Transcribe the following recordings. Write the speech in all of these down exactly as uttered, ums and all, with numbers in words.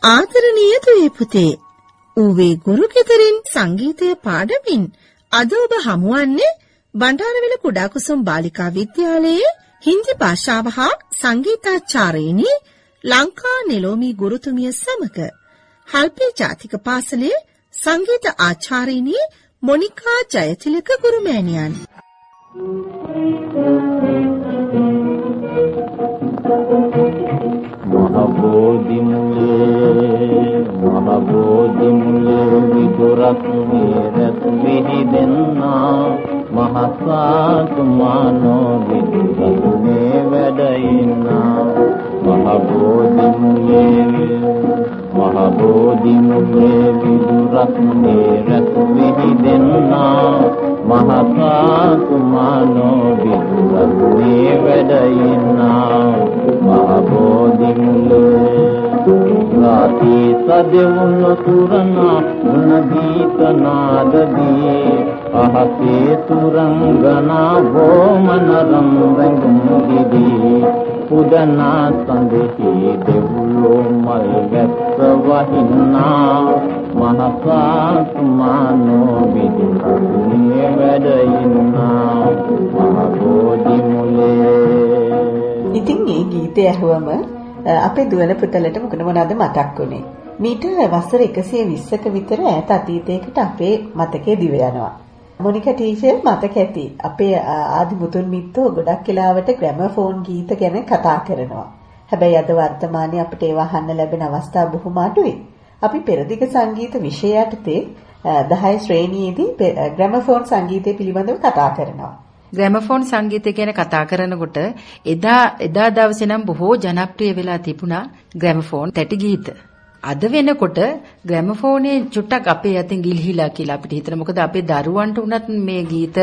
ආදරණීය දුවේ පුතේ, ඌවේ ගුරු ගෙදරින් සංගීතය පාඩමින් අද ඔබ හමුවන්නේ බණ්ඩාරවිල කුඩා කුසුම් බාලිකා විද්‍යාලයේ හින්දි භාෂාව හා සංගීතාචාර්යනි ලංකා නෙලෝමි ගුරුතුමිය සමග හල්පේ ජාතික පාසලේ සංගීත ආචාර්යනි මොනිකා ජයතිලක ගුරුමෑණියන්. महाबोधि मुले महाबोधि मुले विदुरस मेरस विहि देन्ना महसात मानो विदुरस मे वैडइन्ना महाबोधि मुले महाबोधि मुले विदुरस मेरस विहि देन्ना महसात मानो विदुरस मे वैडइन्ना महाबोधि राती सदेवन सुरना उन गीत नाद दिए अहसे सुरंगना वो मन रंग रंगी उदना संदेही देवलो मल व्यक्त वहिना महसात मानो विदुरने वैडइन्ना महाबोधि मुले. ඉතින් මේ ගීතය ඇහුවම අපේ දුවන පුතලට මොකද මොනවද මතක් වුනේ? මීට වසර එකසිය විස්සක විතර ඈත අතීතයකට අපේ මතකයේ දිව යනවා. මොනිකා ටීචර් මතක ඇති. අපේ ආදි මුතුන් මිත්තෝ ගොඩක් වෙලාවට ග්‍රැමෆෝන් ගීත ගැන කතා කරනවා. හැබැයි අද වර්තමානයේ අපිට ඒවා අහන්න ලැබෙන අවස්ථා බොහොම අඩුයි. අපි පෙරදිග සංගීත විෂය යටතේ දහය ශ්‍රේණියේදී ග්‍රැමෆෝන් සංගීතය පිළිබඳව කතා කරනවා. ග්‍රැමෆෝන් සංගීතය ගැන කතා කරනකොට එදා එදා දවසේ නම් බොහෝ ජනප්‍රිය වෙලා තිබුණා ග්‍රැමෆෝන් තැටි ගීත. අද වෙනකොට ග්‍රැමෆෝනේ චුට්ටක් අපේ අතින් ගිලිහිලා කියලා අපිට හිතෙන. මොකද අපේ දරුවන්ට උනත් මේ ගීත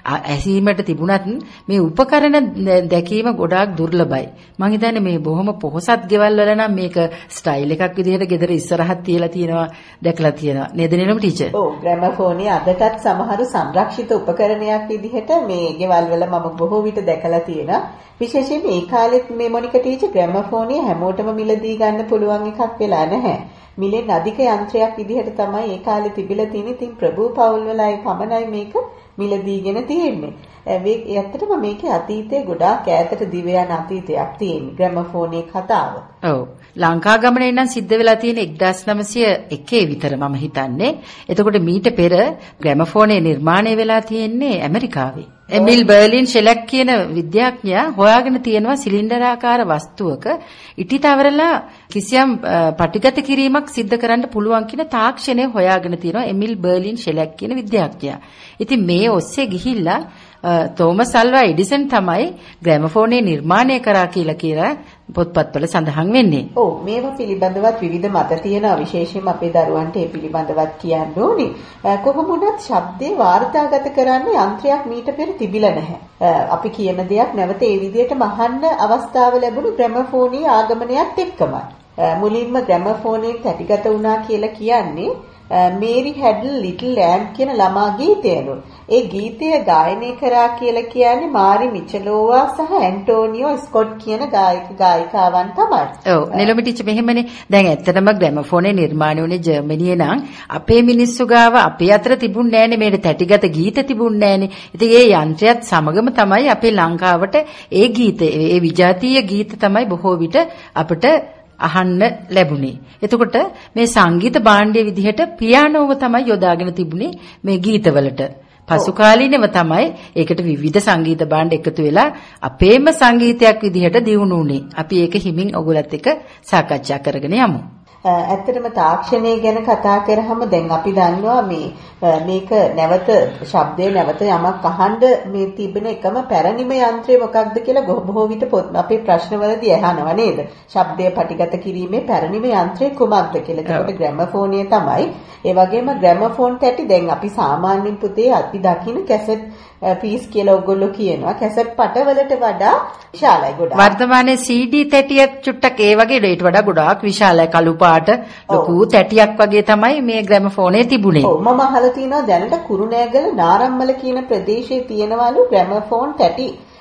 ඇසීමට තිබුණත් මේ උපකරණ දැකීම ගොඩාක් දුර්ලභයි. මම හිතන්නේ මේ බොහොම පොහොසත් ගෙවල් වල නම් මේක ස්ටයිල් එකක් විදිහට ගෙදර ඉස්සරහට තියලා තියෙනවා දැකලා තියෙනවා. නේද නෙලම ටීචර්? ඔව් ග්‍රැමෆෝනේ අදටත් සමහරු සංරක්ෂිත උපකරණයක් විදිහට මේ ගෙවල් වල මම බොහෝ විට දැකලා තියෙනවා. විශේෂයෙන් මේ කාලෙත් මේ මොනිකා ටීචර් ග්‍රැමෆෝනේ හැමෝටම මිලදී ගන්න පුළුවන් එකක් වෙලා නැහැ. මිලෙන් අධික යන්ත්‍රයක් විදිහට තමයි ඒ කාලේ තිබිලා තියෙන්නේ. ඉතින් ප්‍රභූ පවුල් වල අය පමණයි මේක මිලදීගෙන තියෙන්නේ. මේ ඇත්තටම මේකේ අතීතයේ ගොඩාක් ඈතට දිව යන අතීතයක් තියෙන්නේ ග්‍රැමෆෝනේ කතාව. ඔව්. ලංකා ගමනේ නම් සිද්ධ වෙලා තියෙන එක්දාස් නවසිය එකේ විතර මම හිතන්නේ. එතකොට මීට පෙර ග්‍රැමෆෝනේ නිර්මාණය වෙලා තියෙන්නේ ඇමරිකාවේ. එමිල් බර්ලින් ෂෙලක් කියන විද්‍යාඥයා හොයාගෙන තියෙනවා සිලින්ඩරාකාර වස්තුවක ඉටි තවරලා කිසියම් පටිගත කිරීමක් සිද්ධ කරන්න පුළුවන් කියන තාක්ෂණය හොයාගෙන තියෙනවා එමිල් බර්ලින් ෂෙලක් කියන විද්‍යාඥයා. ඉතින් මේ ඔස්සේ ගිහිල්ලා තෝමස් අල්වා එඩිසන් තමයි ග්‍රැමෆෝනේ නිර්මාණය කරා කියලා කියලා පොත්පත්වල සඳහන් වෙන්නේ. ඔව් මේවා පිළිබඳවත් විවිධ මත තියෙනවා. විශේෂයෙන්ම අපේ දරුවන්ට ඒ පිළිබඳවත් කියන්න ඕනේ. කොහොම වුණත් ශබ්දේ වාර්තාගත කරන්න යන්ත්‍රයක් මීට පෙර තිබිලා නැහැ. අපි කියන දෙයක් නැවත ඒ විදිහටම අහන්න අවස්ථාව ලැබුණු ග්‍රැමෆෝනී ආගමනයත් එක්කමයි. මුලින්ම ග්‍රැමෆෝනේ තැටිගත වුණා කියලා කියන්නේ මේරි හැඩල් ලිටල් ලෑම්ප් කියන ළමා ගීතයලු. ඒ ගීතය ගායනය කරා කියලා කියන්නේ මාරි මිචලෝවා සහ ඇන්ටෝනියෝ ස්කොට් කියන ගායක ගායිකාවන් තමයි. ඔව් නෙලොමි ටීචර් මෙහෙමනේ. දැන් ඇත්තටම ග්‍රැමෆෝනේ නිර්මාණය වුණේ ජර්මනියේ නම් අපේ මිනිස්සු ගාව අපේ අතර තිබුණේ නැහනේ මේකට තැටිගත ගීත තිබුණේ නැහනේ. ඉතින් ඒ යන්ත්‍රයත් සමගම තමයි අපේ ලංකාවට ඒ ගීත ඒ විජාතීය ගීත තමයි බොහෝ විට අපිට අහන්න ලැබුණේ. එතකොට මේ සංගීත භාණ්ඩයේ විදිහට පියානෝව තමයි යොදාගෙන තිබුණේ මේ ගීතවලට. පසු කාලීනව තමයි ඒකට විවිධ සංගීත භාණ්ඩ එකතු වෙලා අපේම සංගීතයක් විදිහට දියුණු වුණේ. අපි ඒක හිමින් ඔයගොල්ලත් එක්ක සාකච්ඡා කරගෙන යමු. ඇත්තටම තාක්ෂණය ගැන කතා කරාම දැන් අපි දන්නවා මේ මේක නැවත ශබ්දේ නැවත යමක් අහන්න මේ තිබෙන එකම පැරණිම යන්ත්‍රය මොකක්ද කියලා බොහෝ විට අපේ ප්‍රශ්නවලදී අහනවා නේද? ශබ්දය පටිගත කිරීමේ පැරණිම යන්ත්‍රය කුමක්ද කියලා. ඒකට ග්‍රැමෆෝනය තමයි. ඒ වගේම ග්‍රැමෆෝන් තැටි දැන් අපි සාමාන්‍යයෙන් පුතේ අපි දකින කැසට් පීස් කියලා ඔයගොල්ලෝ කියනවා. කැසට් පටවලට වඩා විශාලයි ගොඩාක්. වර්තමානයේ සී ඩී තැටියක් චුට්ටක් ඒ වගේ ඊට වඩා ගොඩාක් විශාලයි. කළු පාට ලොකු තැටියක් වගේ තමයි මේ ග්‍රැමෆෝනේ තිබුණේ. ඔව් මම අහලා තියෙනවා දැනට කුරුණෑගල නාරම්මල කියන ප්‍රදේශයේ තියෙනවලු ග්‍රැමෆෝන් තැටි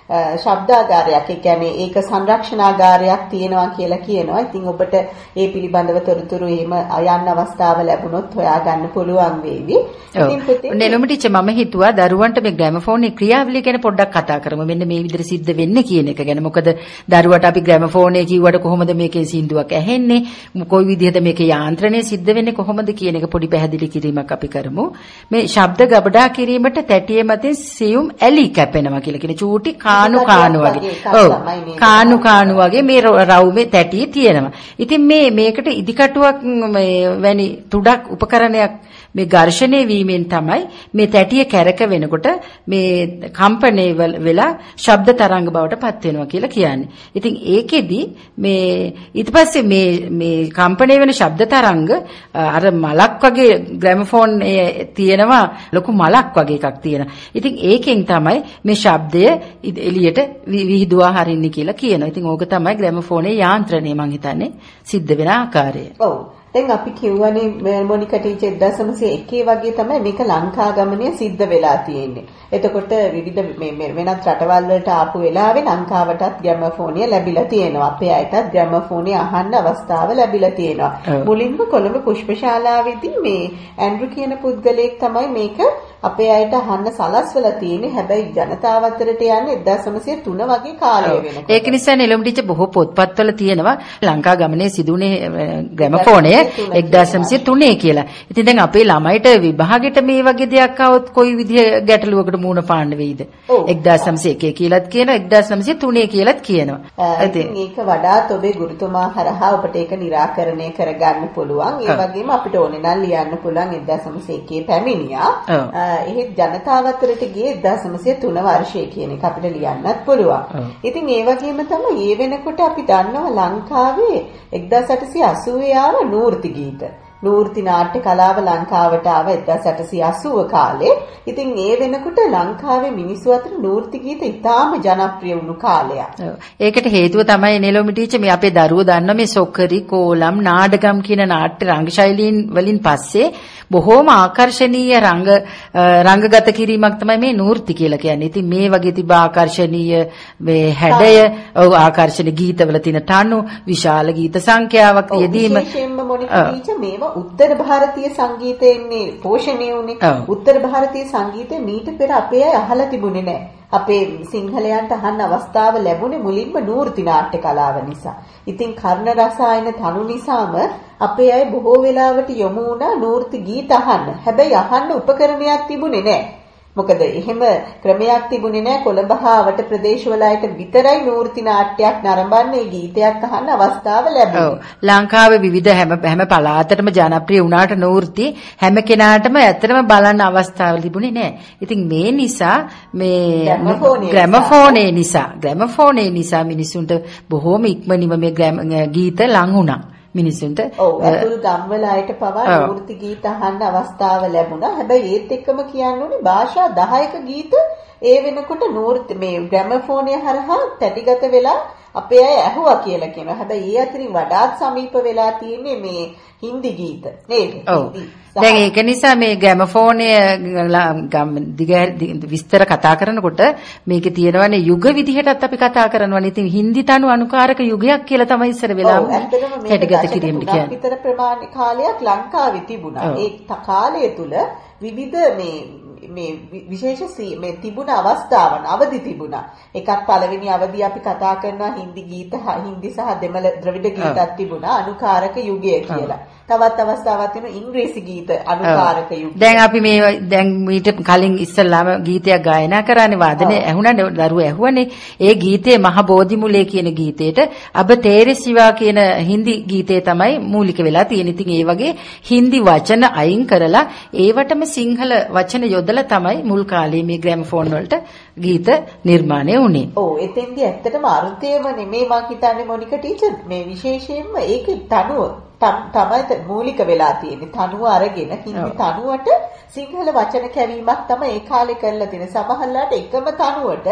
ශබ්දාගාරයක්, ඒ කියන්නේ ඒක සංරක්ෂණාගාරයක් තියෙනවා කියලා කියනවා. ඉතින් ඔබට ඒ පිළිබඳව තොරතුරු එහෙම යන්න අවස්ථාව ලැබුණොත් හොයාගන්න පුළුවන් වේවි. ඉතින් පුතේ නෙළුමිටිච්ච මම හිතුවා දරුවන්ට මේ ග්‍රැමෆෝනේ ක්‍රියාවලිය ගැන පොඩ්ඩක් කතා කරමු. මෙන්න මේ විදිහට සිද්ධ වෙන්නේ කියන එක ගැන. මොකද දරුවට අපි ග්‍රැමෆෝනේ කිව්වට කොහොමද මේකේ සින්දුවක් ඇහෙන්නේ? කොයි විදිහද මේකේ යාන්ත්‍රණය සිද්ධ වෙන්නේ කොහොමද කියන එක පොඩි පැහැදිලි කිරීමක් අපි කරමු. මේ ශබ්ද ගබඩා කිරීමට තැටිය මතින් සියුම් ඇලි කැපෙනවා කියලා කියන චූටි කානු කානු වගේ. ඔව්. කානු කානු වගේ මේ රවුමේ තැටිය තියෙනවා. ඉතින් මේ මේකට ඉදිකටුවක් මේ වැනි තුඩක් උපකරණයක් මේ ඝර්ෂණය වීමෙන් තමයි මේ තැටිය කැරක වෙනකොට මේ කම්පණය වෙලා ශබ්ද තරංග බවට පත් වෙනවා කියලා කියන්නේ. ඉතින් ඒකෙදි මේ ඊට පස්සේ මේ මේ කම්පණය වෙන ශබ්ද තරංග අර මලක් වගේ ග්‍රැමෆෝන් තියෙනවා ලොකු මලක් වගේ එකක් තියෙනවා. ඉතින් ඒකෙන් තමයි මේ ශබ්දය එළියට විහිදුවා හරින්නේ කියලා කියනවා. ඉතින් ඕක තමයි ග්‍රැමෆෝනේ යාන්ත්‍රණය මං හිතන්නේ සිද්ධ වෙන ආකාරය. ඔව්. දැන් අපි කියවනේ මොනිකා ටීචර් එක්දාස් නවසිය එකේ වගේ තමයි මේක ලංකා ගමනේ සිද්ධ වෙලා තියෙන්නේ. එතකොට විවිධ මේ වෙනත් රටවල් වලට ආපු වෙලාවේ ලංකාවටත් ග්‍රැමෆෝනිය ලැබිලා තියෙනවා. අපේ අයටත් ග්‍රැමෆෝනිය අහන්න අවස්ථාව ලැබිලා තියෙනවා. මුලින්ම කොළඹ පුෂ්පශාලාවේදී මේ ඇන්ඩ්‍රු කියන පුද්ගලයෙක් තමයි මේක අපේ අයට අහන්න සලස්වලා තියෙන්නේ. හැබැයි ජනතාව අතරට යන්නේ එක්දාස් නවසිය තුන වගේ කාලය වෙනකොට. ඒක නිසා නෙළුම්ටිච්ච බොහෝ පොත්පත්වල තියෙනවා ලංකා ගමනේ සිදුුනේ ග්‍රැමෆෝනය එක්දාස් නවසිය තුනේ කියලා. ඉතින් දැන් අපේ ළමයිට විභාගෙට මේ වගේ දෙයක් આવොත් කොයි විදිහ ගැටලුවකට මුහුණ පාන්න වෙයිද? එක්දාස් නවසිය එකේ කියලාත් කියනවා එක්දාස් නවසිය තුනේ කියලාත් කියනවා. ඉතින් ඒක වඩාත් ඔබේ ගුරුතුමා හරහා ඔබට ඒක निराකරණය කරගන්න පුළුවන්. ඒ වගේම අපිට ඕනේ නම් ලියන්න පුළුවන් එක්දාස් නවසිය එකේ පැමිණියා. එහෙත් ජනතාව අතරට ගියේ එක්දාස් නවසිය තුන වර්ෂයේ කියන එක අපිට ලියන්නත් පුළුවන්. ඉතින් ඒ වගේම තමයි මේ වෙනකොට අපි දන්නවා ලංකාවේ එක්දාස් අටසිය අසූවේ ආව නූර්ති ගීත. නූර්ති නාට්‍ය කලාව ලංකාවට ආව එක්දාස් අටසිය අසූව කාලේ. ඉතින් ඒ වෙනකොට ලංකාවේ මිනිස්සු අතර නූර්ති ගීත ඉතාම ජනප්‍රිය වුණු කාලයක්. ඒකට හේතුව තමයි නෙළුමි ටීචර් මේ අපේ දරුවෝ දන්නවා මේ සොක්කරි කෝලම් නාඩගම් කියන නාට්‍ය රංග ශෛලීන් වලින් පස්සේ බොහෝම ආකර්ශනීය රංග රංගගත කිරීමක් තමයි මේ නූර්ති කියලා කියන්නේ. ඉතින් මේ වගේ තිබ ආකර්ශනීය මේ හැඩය ඔව් ආකර්ශනීය ගීතවල තියෙන තනු විශාල ගීත සංඛ්‍යාවක් යෙදීම විශේෂයෙන්ම මොනිකා ටීචර් මේවා උත්තර භාරතීය සංගීතයෙන් පෝෂණය වුණේ. උත්තර භාරතීය සංගීතය මීට පෙර අපේ අය අහලා තිබුණේ නැහැ. අපේ සිංහලයන්ට අහන්න අවස්ථාව ලැබුණේ මුලින්ම නූර්ති නාට්‍ය කලාව නිසා. ඉතින් කර්ණ රසායන තනු නිසාම අපේ අය බොහෝ වෙලාවට යොමු වුණා නූර්ති ගීත අහන්න. හැබැයි අහන්න උපකරණයක් තිබුණේ නැහැ. මොකද එහෙම ක්‍රමයක් තිබුණේ නැහැ. කොළඹ හා වට ප්‍රදේශවල අයට විතරයි නූර්ති නාට්‍යයක් නරඹන්නේ ගීතයක් අහන්න අවස්ථාව ලැබුණේ. ඔව්. ලංකාවේ විවිධ හැම හැම පළාතටම ජනප්‍රිය වුණාට නූර්ති හැම කෙනාටම ඇත්තටම බලන්න අවස්ථාව තිබුණේ නැහැ. ඉතින් මේ නිසා මේ ග්‍රැමෆෝනේ නිසා ග්‍රැමෆෝනේ නිසා මිනිසුන්ට බොහෝම ඉක්මනින්ම මේ ගීත ලං වුණා. මිනිසුන්ට ඔව් අතුරු ගම්වල අයට පවා නූර්ති ගීත අහන්න අවස්ථාව ලැබුණා. හැබැයි ඒත් එක්කම කියන්න ඕනේ භාෂා දහයක ගීත ඒ වෙනකොට නූර්ති මේ ග්‍රැමෆෝනය හරහා තැටිගත වෙලා අපේ අය ඇහුවා කියලා කියනවා. හැබැයි ඒ අතරින් වඩාත් සමීප වෙලා තියෙන්නේ මේ හින්දි ගීත නේද? ඔව්. දැන් ඒක නිසා මේ ග්‍රැමෆෝනය විස්තර කතා කරනකොට මේකේ තියෙනවනේ යුග විදිහටත් අපි කතා කරනවානේ. ඉතින් හින්දි තනු අනුකාරක යුගයක් කියලා තමයි ඉස්සර වෙලාම හැටගත කිරීමට කියන්නේ. විතර ප්‍රමාණ කාලයක් ලංකාවේ තිබුණා. ඒ කාලය තුල විවිධ මේ මේ විශේෂ මේ තිබුණ අවස්ථාවන් අවදි තිබුණා. එකක් පළවෙනි අවධිය අපි කතා කරනවා හින්දි ගීත හින්දි සහ දෙමළ ද්‍රවිඩ ගීතක් තිබුණා අනුකාරක යුගය කියලා. තවත් අවස්ථාවක් තියෙනවා ඉංග්‍රීසි ගීත අනුකාරක යුගය. දැන් අපි මේ දැන් මීට කලින් ඉස්සල්ලාම ගීතයක් ගායනා කරානේ වාදනේ ඇහුණානේ දරුවෝ ඇහුවනේ. ඒ ගීතේ මහ බෝධිමුලේ කියන ගීතේට අබ තේරේ සිවා කියන හින්දි ගීතේ තමයි මූලික වෙලා තියෙන්නේ. ඉතින් ඒ වගේ හින්දි වචන අයින් කරලා ඒවටම සිංහල වචන යොදලා තමයි මුල් කාලේ මේ ග්‍රැමෆෝන් වලට ගීත නිර්මාණය වුණේ. ඔව් එතෙන්දී ඇත්තටම අර්ථයම නෙමෙයි මම හිතන්නේ මොනිකා ටීචර් මේ විශේෂයෙන්ම ඒකේ තනුව තමයි මූලික වෙලා තියෙන්නේ. තනුව අරගෙන හින්දි තනුවට සිංහල වචන කැවීමක් තමයි ඒ කාලේ කරලා තියෙන්නේ. සමහරලාට එකම තනුවට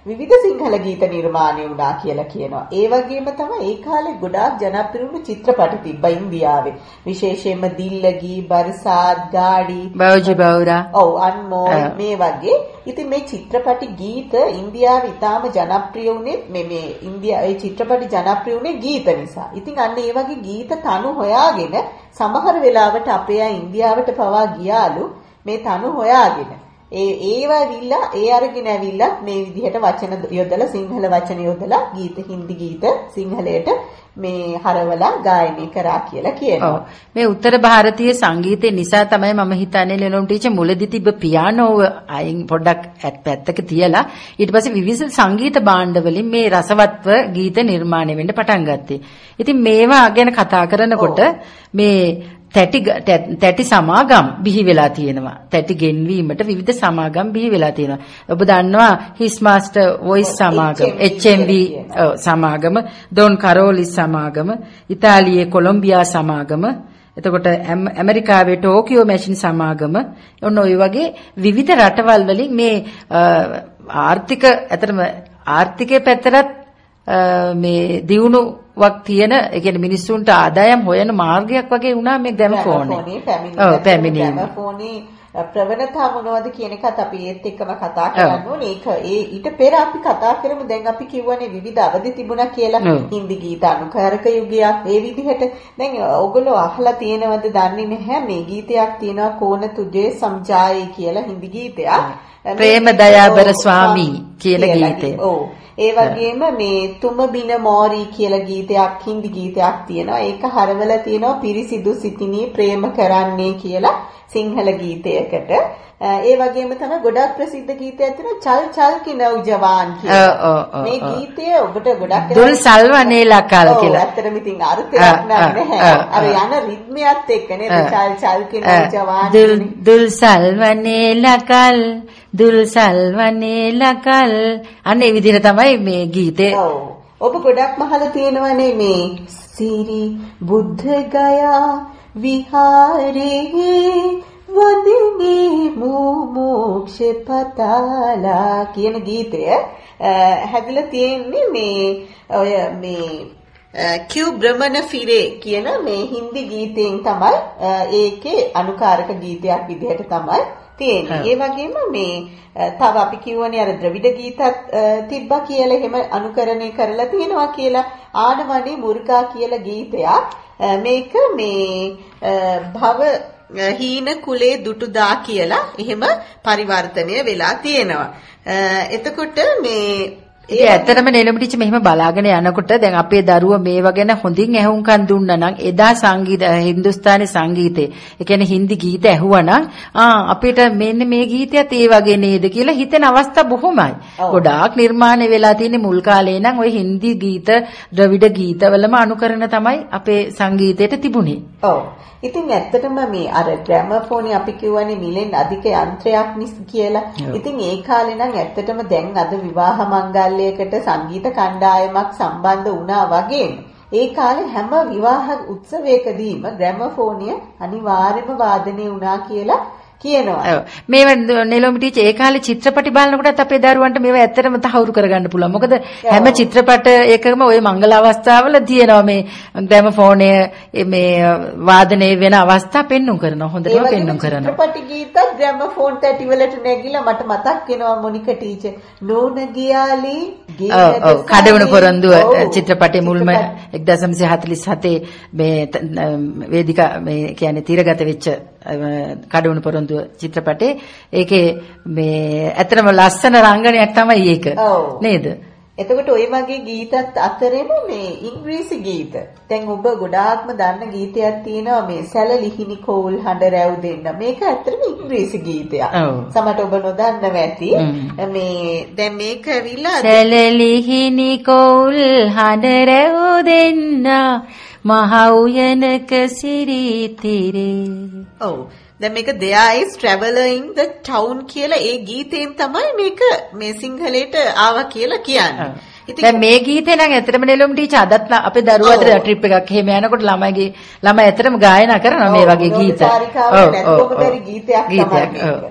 විවිධ සිංහල ගීත නිර්මාණය වුණා කියලා කියනවා. ඒ වගේම තමයි ඒ කාලේ ගොඩාක් ජනප්‍රිය වුණු චිත්‍රපට තිබ්බා ඉන්දියාවේ. විශේෂයෙන්ම දිල්ලගී, බර්සාත්, ගාඩි, බෞජි බෞරා. ඔව් අන්මෝල් මේ වගේ. ඉතින් මේ චිත්‍රපට ගීත ඉන්දියාවේ ඉතාම ජනප්‍රිය වුණේ මේ මේ ඉන්දියා ඒ චිත්‍රපට ජනප්‍රිය වුණේ ගීත නිසා. ඉතින් අන්න ඒ වගේ ගීත තනු හොයාගෙන සමහර වෙලාවට අපේ අය ඉන්දියාවට පවා ගියාලු මේ තනු හොයාගෙන. ඒ ඒවා විල්ලා ඒ අරගෙන ඇවිල්ලා මේ විදිහට වචන යොදලා සිංහල වචන යොදලා ගීත හින්දි ගීත සිංහලයට මේ හරවලා ගායනය කරා කියලා කියනවා. මේ උත්තර ಭಾರತೀಯ සංගීතය නිසා තමයි මම හිතන්නේ ලෙනොම් ටීචර් මුලදී තිබ්බ පියානෝව අයින් පොඩ්ඩක් පැත්තක තියලා ඊට පස්සේ විවිධ සංගීත භාණ්ඩ වලින් මේ රසවත්ව ගීත නිර්මාණය වෙන්න පටන් ගත්තේ. ඉතින් මේවා ගැන කතා කරනකොට මේ තැටි තැටි සමාගම් බිහි වෙලා තියෙනවා. තැටි ගෙන්වීමට විවිධ සමාගම් බිහි වෙලා තියෙනවා. ඔබ දන්නවා හිස් මාස්ටර් වොයිස් සමාගම, එච් එම් වී සමාගම, ඩොන් කරෝලිස් සමාගම, ඉතාලියේ කොලොම්බියා සමාගම, එතකොට ඇමරිකාවේ ටෝකියෝ මැෂින් සමාගම, ඔන්න ඔය වගේ විවිධ රටවල් වලින් මේ ආර්ථික ඇත්තටම ආර්ථිකයේ පැත්තට මේ දියුණු වක් තියෙන ඒ කියන්නේ මිනිස්සුන්ට ආදායම් හොයන මාර්ගයක් වගේ වුණා මේ ග්‍රැමෆෝනේ. ඔව් පැමිණීම. ග්‍රැමෆෝනේ ප්‍රවණතා මොනවද කියන එකත් අපි ඒත් එක්කම කතා කරන්න ඕනේ. ඒක ඒ ඊට පෙර අපි කතා කරමු. දැන් අපි කියවනේ විවිධ අවධි තිබුණා කියලා. හින්දි ගීත අනුකාරක යුගයක් ඒ විදිහට. දැන් ඔයගොල්ලෝ අහලා තියෙනවද දන්නේ නැහැ මේ ගීතයක් තියෙනවා කෝන තුජේ සම්ජායේ කියලා හින්දි ගීතයක්. ප්‍රේම දයාබර ස්වාමී කියන ගීතය. ඔව්. ඒ වගේම මේ තුම බින මෝරි කියලා ගීතයක් හින්දි ගීතයක් තියෙනවා. ඒක හරවලා තියෙනවා පිරිසිදු සිතිනී ප්‍රේම කරන්නේ කියලා සිංහල ගීතයකට. ඒ වගේම තමයි ගොඩක් ප්‍රසිද්ධ ගීතයක් තියෙනවා චල් චල් කි නෞජවාන් කියලා. මේ ගීතය ඔබට ගොඩක් දුල් සල්වනේ ලකල් කියලා. ඔව් ඇත්තටම ඉතින් අර්ථයක් නැහැ. අර යන රිද්මයත් එක්ක නේද චල් චල් කි නෞජවාන්. දුල් දුල් සල්වනේ ලකල් දුල් සල්වනේ ලකල් අනේ විදිහට තමයි මේ ගීතේ. ඔව් ඔබ ගොඩක්ම අහලා තියෙනවනේ මේ සිරි බුද්ධ ගයා විහාරේ වදිනේ මෝක්ෂ පතාලා කියන ගීතය හැදිලා තියෙන්නේ මේ ඔය මේ කියු බ්‍රහ්මණ ෆිරේ කියන මේ හින්දි ගීතයෙන් තමයි ඒකේ අනුකාරක ගීතයක් විදිහට තමයි තියෙන්නේ. ඒ වගේම මේ තව අපි කියවනේ අර ද්‍රවිඩ ගීතත් තිබ්බා කියලා එහෙම අනුකරණය කරලා තියෙනවා කියලා ආනවනේ මුර්ගා කියලා ගීතයක්. මේක මේ භව හීන කුලේ දුටුදා කියලා එහෙම පරිවර්තනය වෙලා තියෙනවා. එතකොට මේ ඒ ඇත්තටම නෙළුම් ටිච මෙහෙම බලාගෙන යනකොට දැන් අපේ දරුවා මේවා ගැන හොඳින් ඇහුම්කන් දුන්නා නම් එදා සංගීත හින්දුස්තානි සංගීතේ ඒ කියන්නේ හින්දි ගීත ඇහුවා ආ අපිට මෙන්න මේ ගීතයත් ඒ වගේ නේද කියලා හිතෙන අවස්ථා බොහොමයි. ගොඩාක් නිර්මාණය වෙලා තියෙන මුල් කාලේ නම් ওই හින්දි ගීත ද්‍රවිඩ ගීතවලම අනුකරණ තමයි අපේ සංගීතයට තිබුණේ. ඔව්. ඉතින් ඇත්තටම මේ අර ග්‍රැමෆෝනේ අපි කියවනේ මිලෙන් අධික යන්ත්‍රයක් නිස් කියලා. ඉතින් ඒ කාලේ නම් ඇත්තටම දැන් අද විවාහ මංගල්‍යයකට සංගීත කණ්ඩායමක් සම්බන්ධ වුණා වගේම ඒ කාලේ හැම විවාහ උත්සවයකදීම ග්‍රැමෆෝනිය අනිවාර්යයෙන්ම වාදනය වුණා කියලා කියනවා. ඔව්. මේව නෙළුම් ටීචර් ඒ කාලේ චිත්‍රපටි බලනකොටත් අපේ දරුවන්ට මේව ඇත්තටම තහවුරු කරගන්න පුළුවන්. මොකද හැම චිත්‍රපට එකකම ওই මංගල අවස්ථාවල තියෙනවා මේ ග්‍රැමෆෝනය මේ වාදනය වෙන අවස්ථා පෙන්눔 කරනවා. හොඳටම පෙන්눔 කරනවා. චිත්‍රපටි ගීත ග්‍රැමෆෝන් තැටි වලට නැගිලා මට මතක් වෙනවා මොනික ටීචර් නෝන ගියාලි ඔව් ඔව් කඩවුණු පොරොන්දුව චිත්‍රපටයේ මුල්ම එක්දාස් නවසිය හතළිස් හතේ මේ වේදිකා මේ කියන්නේ තිරගත වෙච්ච කඩවුණු පොරොන්දුව චිත්‍රපටේ ඒකේ මේ ඇත්තටම ලස්සන රංගනයක් තමයි ඒක නේද? එතකොට ওই වගේ ගීතත් අතරෙම මේ ඉංග්‍රීසි ගීත. දැන් ඔබ ගොඩාක්ම දන්න ගීතයක් තියෙනවා මේ සැලලිහිණි කෝල් හඬ රැව් දෙන්න. මේක ඇත්තටම ඉංග්‍රීසි ගීතයක්. සමහරට ඔබ නොදන්නව ඇති. මේ දැන් මේක ඇවිල්ලා සැලලිහිණි කෝල් හඬ රැව් දෙන්න මහ උයනක සිරිතිරේ. ඔව්. දැන් මේක There is Traveller in the Town කියලා ඒ ගීතයෙන් තමයි මේක මේ සිංහලයට ආවා කියලා කියන්නේ. දැන් මේ ගීතේ නම් ඇත්තටම නෙළුම් ටීචර් අදත් අපේ දරුවෝ අතර ට්‍රිප් එකක් එහෙම යනකොට ළමයිගේ ළමයි ඇත්තටම ගායනා කරනවා මේ වගේ ගීත. ඔව් ඔව් ඔව් ගීතයක් තමයි මේක.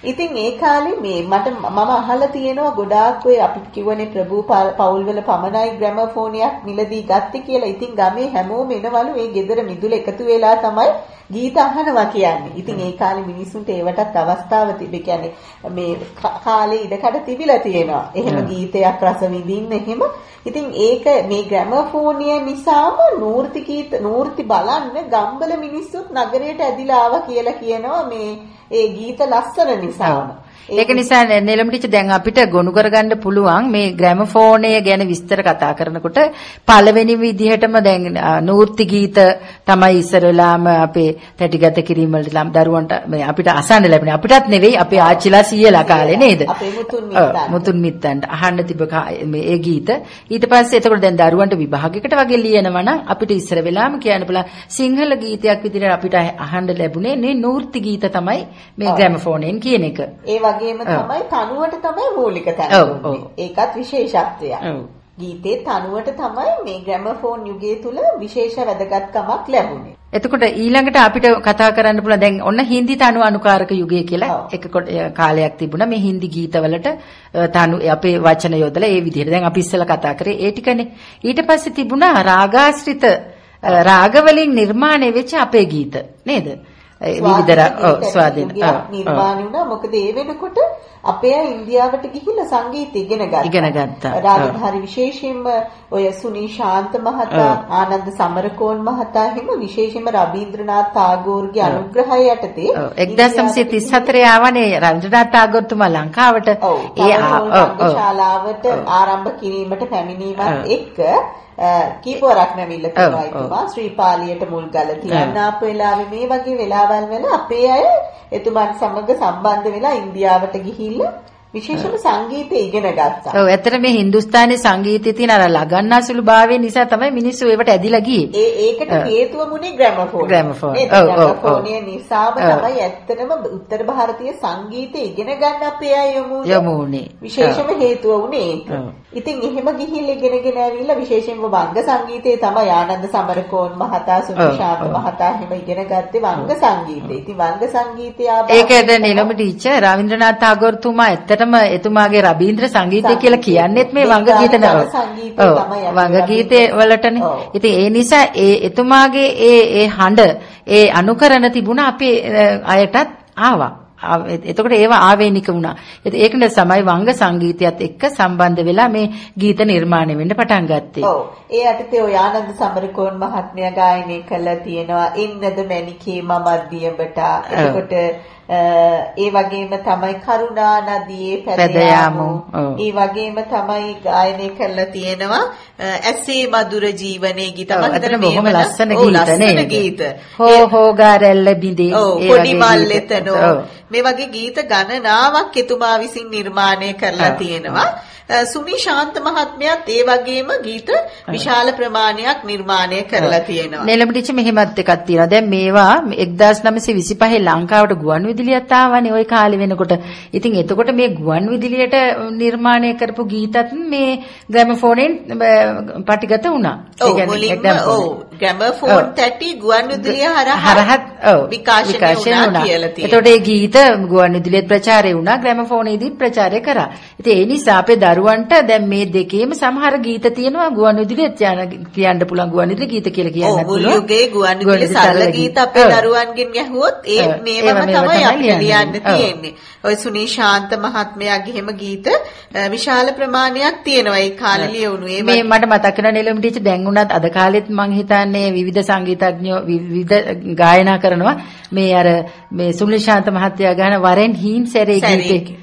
ඉතින් ඒ කාලේ මේ මට මම අහලා තියෙනවා ගොඩාක් ඔය අපි කියවනේ ප්‍රභූ පවුල් වල පමණයි ග්‍රැමෆෝනයක් මිලදී ගත්තේ කියලා. ඉතින් ගමේ හැමෝම එනවලු ඒ ගෙදර මිදුල එකතු වෙලා තමයි ගීත අහනවා කියන්නේ. ඉතින් ඒ කාලේ මිනිස්සුන්ට ඒවටත් අවස්ථාව තිබේ. කියන්නේ මේ කාලේ ඉඩකඩ තිබිලා තියෙනවා. එහෙම ගීතයක් රස විඳින්න එහෙම. ඉතින් ඒක මේ ග්‍රැමෆෝනිය නිසාම නූර්ති ගීත නූර්ති බලන්න ගම්බල මිනිස්සුත් නගරයට ඇදිලා ආවා කියලා කියනවා මේ ඒ ගීත ලස්සන නිසාම. ඒක නිසා නෙලම් ටීචර් දැන් අපිට ගොනු කරගන්න පුළුවන් මේ ග්‍රැමෆෝනය ගැන විස්තර කතා කරනකොට පළවෙනි විදිහටම දැන් නූර්ති ගීත තමයි ඉස්සර වෙලාම අපේ තැටිගත කිරීම වලට ලම් දරුවන්ට මේ අපිට අසන්න ලැබෙන අපිටත් නෙවෙයි අපේ ආච්චිලා සීයලා කාලේ නේද? අපේ මුතුන් මිත්තන්ට. මුතුන් මිත්තන්ට අහන්න තිබ්බ මේ ඒ ගීත ඊට පස්සේ එතකොට දැන් දරුවන්ට විභාගයකට වගේ ලියනවා නම් අපිට ඉස්සර වෙලාම කියන්න පුළුවන් සිංහල ගීතයක් විදිහට අපිට අහන්න ලැබුණේ මේ නූර්ති ගීත තමයි මේ ග්‍රැමෆෝනයෙන් කියන එක. ඒ වගේම තමයි තනුවට තමයි මූලික තැන දුන්නේ. ඒකත් විශේෂත්වයක්. ගීතේ තනුවට තමයි මේ ග්‍රැමෆෝන් යුගයේ තුල විශේෂ වැදගත්කමක් ලැබුණේ. එතකොට ඊළඟට අපිට කතා කරන්න පුළුවන් දැන් ඔන්න හින්දි තනු අනුකාරක යුගය කියලා එක කාලයක් තිබුණා. මේ හින්දි ගීතවලට තනු අපේ වචන යොදලා ඒ විදිහට දැන් අපි ඉස්සෙල්ලා කතා කරේ ඒ ටිකනේ. ඊට පස්සේ තිබුණා රාගාශ්‍රිත රාගවලින් නිර්මාණය වෙච්ච අපේ ගීත නේද? විවිධ ස්වාධීන නිර්මාණය වුණා. මොකද ඒ වෙනකොට අපේ ඉන්දියාවට ගිහිල්ලා සංගීත ඉගෙන ගත්තා. ඉගෙන ගත්තා. රාජධානි විශේෂයෙන්ම ඔය සුනීල් ශාන්ත මහතා, ආනන්ද සමරකෝන් මහතා හිම විශේෂයෙන්ම රබීන්ද්‍රනාත් tagore අනුග්‍රහය යටතේ එක්දාස් නවසිය තිස් හතරේ ආවනේ රබීන්ද්‍රනාත් tagore තුමා ලංකාවට ඒ ශාලාවට ආරම්භ කිරීමට පැමිණීමත් එක්ක කීපවරක් නැවිල්ල තියෙනවා එතුමා ශ්‍රීපාලියට මුල් ගල තියන්න ආපු වෙලාවේ මේ වගේ වෙලාවල් වල අපේ අය එතුමන් සමග සම්බන්ධ වෙලා ඉන්දියාවට ගිහිල්ලා විශේෂම සංගීතය ඉගෙන ගත්තා. ඔව් ඇත්තට මේ හින්දුස්ථානි සංගීතයේ තියෙන අර ලගන්නාසුළු භාවය නිසා තමයි මිනිස්සු ඒවට ඇදිලා ගියේ. ඒ ඒකට හේතුව මුනේ ග්‍රැමෆෝන්. ග්‍රැමෆෝන්. ඔව් ඔව්. ග්‍රැමෆෝනිය නිසාම තමයි ඇත්තටම උත්තර ಭಾರತೀಯ සංගීතය ඉගෙන ගන්න අපේ අය යොමු යොමු උනේ. විශේෂම හේතුව උනේ ඒක. ඉතින් එහෙම ගිහිල්ලා ඉගෙනගෙන ඇවිල්ලා විශේෂයෙන්ම වංග සංගීතයේ තමයි ආනන්ද සමරකෝන් මහතා සුනිල් ශාන්ත මහතා එහෙම ඉගෙන ගත්තේ වංග සංගීතය. ඉතින් වංග සංගීතය ආවා. ඒකද නිලම ටීචර් රවීන්ද්‍රනාත් tagore තුමා ඇත්තටම එතුමාගේ රබීන්ද්‍ර සංගීතය කියලා කියන්නේත් මේ වංග ගීත නම. ඔව් වංග ගීතේ වලටනේ. ඉතින් ඒ නිසා ඒ එතුමාගේ ඒ ඒ හඬ ඒ අනුකරණ තිබුණා අපේ අයටත් ආවා. එතකොට ඒවා ආවේනික වුණා. ඒක නිසා තමයි වංග සංගීතයත් එක්ක සම්බන්ධ වෙලා මේ ගීත නිර්මාණය වෙන්න පටන් ගත්තේ. ඔව්. ඒ යටතේ ඔය ආනන්ද සමරකෝන් මහත්මයා ගායනය කළා තියෙනවා එන්නද මැණිකේ මම දියඹට. එතකොට ඒ වගේම තමයි කරුණා නදියේ පැදයාමු. ඒ වගේම තමයි ගායනය කරලා තියෙනවා ඇසේ මధుර ජීවනයේ ගීත. අතන බොහොම ලස්සන ගීත නේද? ගීත. හෝ හෝ ගාරැල්ල බිඳේ. ඒ පොඩි මල්ලෙතනෝ. මේ වගේ ගීත ගණනාවක් එතුමා විසින් නිර්මාණය කරලා තියෙනවා. සුනී ශාන්ත මහත්මයාත් ඒ වගේම ගීත විශාල ප්‍රමාණයක් නිර්මාණය කරලා තියෙනවා. නෙළඹ ටීචර් මෙහෙමත් එකක් තියෙනවා. දැන් මේවා එක්දාස් නවසිය විසිපහේ ලංකාවට ගුවන් විදුලියත් ආවනේ ওই කාලේ වෙනකොට. ඉතින් එතකොට මේ ගුවන් විදුලියට නිර්මාණය කරපු ගීතත් මේ ග්‍රැමෆෝනෙන් පටිගත වුණා. ඒ කියන්නේ ඔව් ග්‍රැමෆෝන් තැටි ගුවන් විදුලිය හරහා විකාශනය වුණා කියලා තියෙනවා. එතකොට ඒ ගීත ගුවන් විදුලියත් ප්‍රචාරය වුණා, ග්‍රැමෆෝනේදීත් ප්‍රචාරය කරා. ඉතින් ඒ නිසා අපේ දරුවන්ට දැන් මේ දෙකේම සමහර ගීත තියෙනවා ගුවන් විදුලියත් කියන්න පුළුවන් ගුවන් විදුලි ගීත කියලා කියන්නත් පුළුවන්. ඔව් මුල් යුගයේ ගුවන් විදුලි සරල ගීත අපේ දරුවන්ගෙන් ඇහුවොත් ඒ මේවම තමයි අපි ලියන්න තියෙන්නේ. ඔය සුනී ශාන්ත මහත්මයාගේ හැම ගීත විශාල ප්‍රමාණයක් තියෙනවා ඒ කාලේ ලියවුණු. ඒ මේ මට මතක් වෙනවා නෙළුම් ටීචර් දැන් උනත් අද කාලෙත් මං හිතන්නේ විවිධ සංගීතඥයෝ විවිධ ගායනා කරනවා. මේ අර මේ සුනිල් ශාන්ත මහත්තයා ගාන වරෙන් හීන් සැරේ ගීතේ